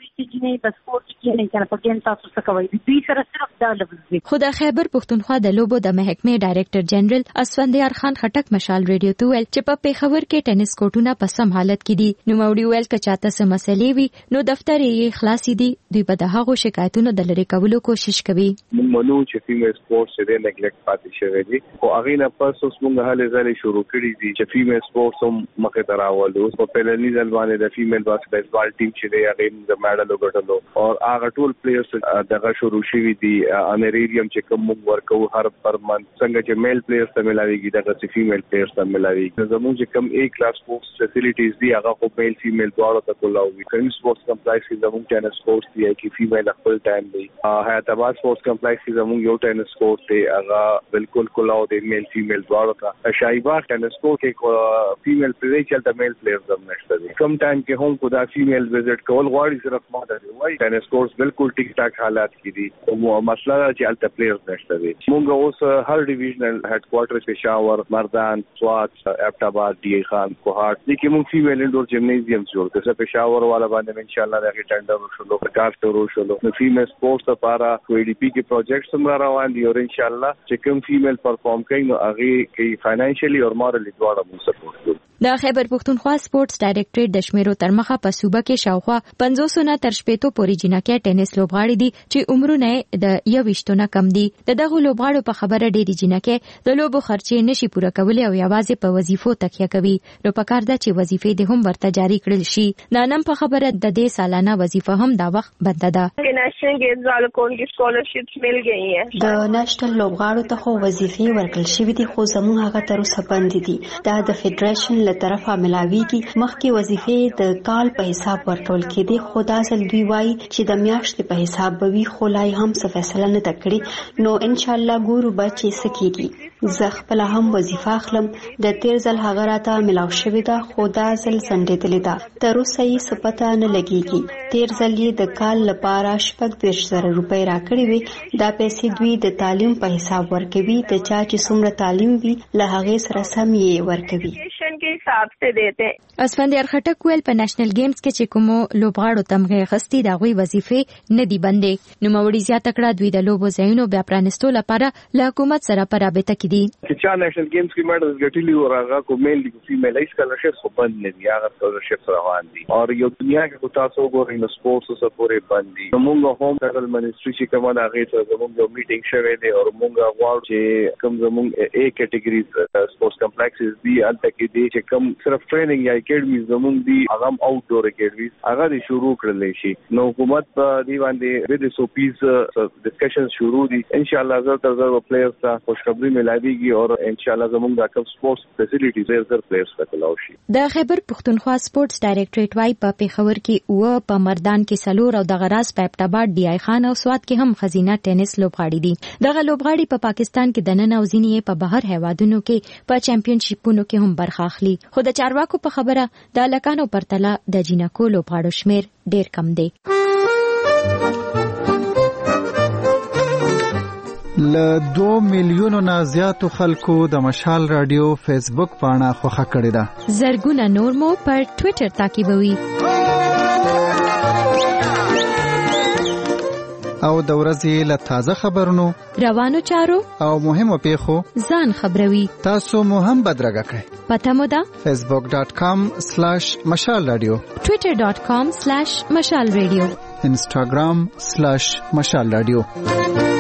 د خیبر پختونخوا د لوبو د محکمې ډایریکټر جنرال اسفندیار خان خټک مشال رادیو ته ویل چې په پیښور کې ټینس کوټونه په سم حالت کې دي. نو موري ویل ک چاته سم مسلې وي نو دفتر یې خلاصي دي. دوی په دغه شکایتونو د لری کولو کوشش کوي. موږ منو چې فیمیل سپورتس دې نیګلیکټ پاتې شوی دي. خو هغه نه پس اوس موږ هله ځلې شروع کړی دي چې فیمیل سپورتس هم مخه دراولو. په پیلنی ځل باندې د فیمیل باسکټبال ټیم چې دی هغه د میډل وګټلو او هغه ټول پلیئرز دغه شروع شوی دي. انریریوم چې کوم ورکو هر پر منث څنګه چې میل پلیئرز ته ملاويږي دغه چې فیمیل پلیئرز ته ملاويږي. زموږ چې کوم A کلاس سپورتس فیسیلیټیز دي هغه خو میل فیمیل دواړو ته کولاوي. کوم سپورتس کمپلیکس کې زموږ ټینس کورس دی چې فیمیل خپل ټایم دی. حیات آباد سپورتس کمپلیکس کې زموږ یو ټینس کورس دی هغه بالکل کولاو دی میل فیمیل دواړو ته. شایباغ ټینس کورس کې فیمیل پلیئر چلته میل پلیئرز هم نشته دي. کم ټایم کې هم خدا فیمیل وزټ کول غواړي صرف ما دی وای ټینس کورس بالکل ټیک ټاک حالات کې دي. او مسله چې الته پلیئرز نشته دي. موږ اوس هر ډیویژنل هډ کوارټر پېښور، مردان، سوات، ابټاباد، ډي خان، کوهاټ دي کې موږ فیمیل انډور جمنازیم جوړ کړو. چې پېښور والا باندې ان شاء الله دغه ټندر وشلو کار شروع شلو. نو فیمیل سپورتس لپاره کوئی پی کې پروجیکټ سم را روان دي او ان شاء الله چې کوم فیمیل پرفارم کوي نو هغه کې فاینانشلی او مورالي دواړه موږ سپورټ کوو. د خیبر پښتونخوا سپورتس ډایریکټریټ د شمیرو تر مخه په صوبه کې شاوخوا 500 نه تر 80 پورې جنکې ټینس لوبغاړي دي چې عمرونه د 21 نه کم دي. دغه لوبغاړو په خبره ډېری جنکې د لوبو خرچې نشي پوره کولای او یوازې په وظیفو تکیه کوي. نو په کار ده چې وظیفې د هم ورته جاری کړل شي. دا نن په خبره د دې سالانه وظیفه هم دا وخت بنده ده. National games वालों को उनकी स्कॉलरशिप्स मिल गई हैं. د نېشنل لوبغاړو ته خو وظیفې ورکړل شوې دي خو زموږ هغه تر اوسه بند دي. دا د فدریشن له طرفه ملاويږي. مخکې وظیفې د کال په حساب ورکول کېدي خو دا ځل دوی وایي چې د میاشتې په حساب به وي خو لای هم څه فیصله نه تکړي. نو ان شاء الله ګورو به چې څه کېږي. زه خپل هم وظیفه اخلم. د تیر ځل هغه راته ملاو شوې ده خو دا ځل سندېدلې ده. تر اوسه یې څه پته نه لګېږي. تیر ځل یې د کال لپاره 40,000 روپۍ راکړې وي. دا پیسې دوی د تعلیم په حساب ورکوي. د چا چې څومره تعلیم وي له هغې سره سم یې ورکوي. اسفندیار خټک ویل په نېشنل ګیمز کې چې کومو لوبغاړو تمغه غستی د غوي وظیفې نه دی بندې. نو موري زیاته کړه دوی د لوبو ځایونو بیا پرانستو لپاره له حکومت سره په رابطه کې دي. چې نېشنل ګیمز کې میډلز ګټلي او هغه کو میل دي فیمیل اسکالرشپ خو بند نه دي. هغه اسکالرشپ روان دي او یو دنیا کې تاسو وګورئ نو سپورتس سره پورې بند دي. موږ هوم فیډرل منسټري چې کومه هغه ته زموږ یو میټینګ شوه دی او موږ غواړو چې کوم زموږ A کټګوري سپورتس کمپلیکسز دي البته کې دي چې کوم صرف ټریننګ یا اکیډمیز زموږ دي هغه آوټ ډور اکیډمیز هغه دي شروع کړل شي. نو حکومت په دی باندې د SOPs ډسکشن شروع دي. ان شاء الله زر تر زر پلیئرز ته خوشخبری ملاويږي او ان شاء الله زموږ د کوم سپورتس فیسیلیټیز زر پلیئرز ته تلاو شي. د خیبر پښتونخوا سپورتس ډایریکټریټ وايي په پیښور کې او په مردان کې سلور او د غراس په ابټاباد ډي آی خان او سواد کې هم خزینه ټینس لوبغاړي دي. دغه لوبغاړي په پاکستان کې د نن او ځینې په بهر هیوادونو کې په چمپیونشیپونو کې هم برخه اخلي. خو د چارواکو په خبره د لکانو پرتله د جنکو لوبغاړو شمیر ډیر کم دی. ل 2 میلیونو نه زیاتو خلکو د مشال رادیو فیسبوک پاڼه خوښه کړې ده. زرګونه نور مو پر ټوئیټر تعقیبوي. او د ورځې له تازه خبرونو روانو چارو او مهمو پیښو ځان خبروي. تاسو مو هم بدرګه کړئ. پته مو ده facebook.com/مشال رادیو، twitter.com/مشال رادیو، instagram/مشال رادیو.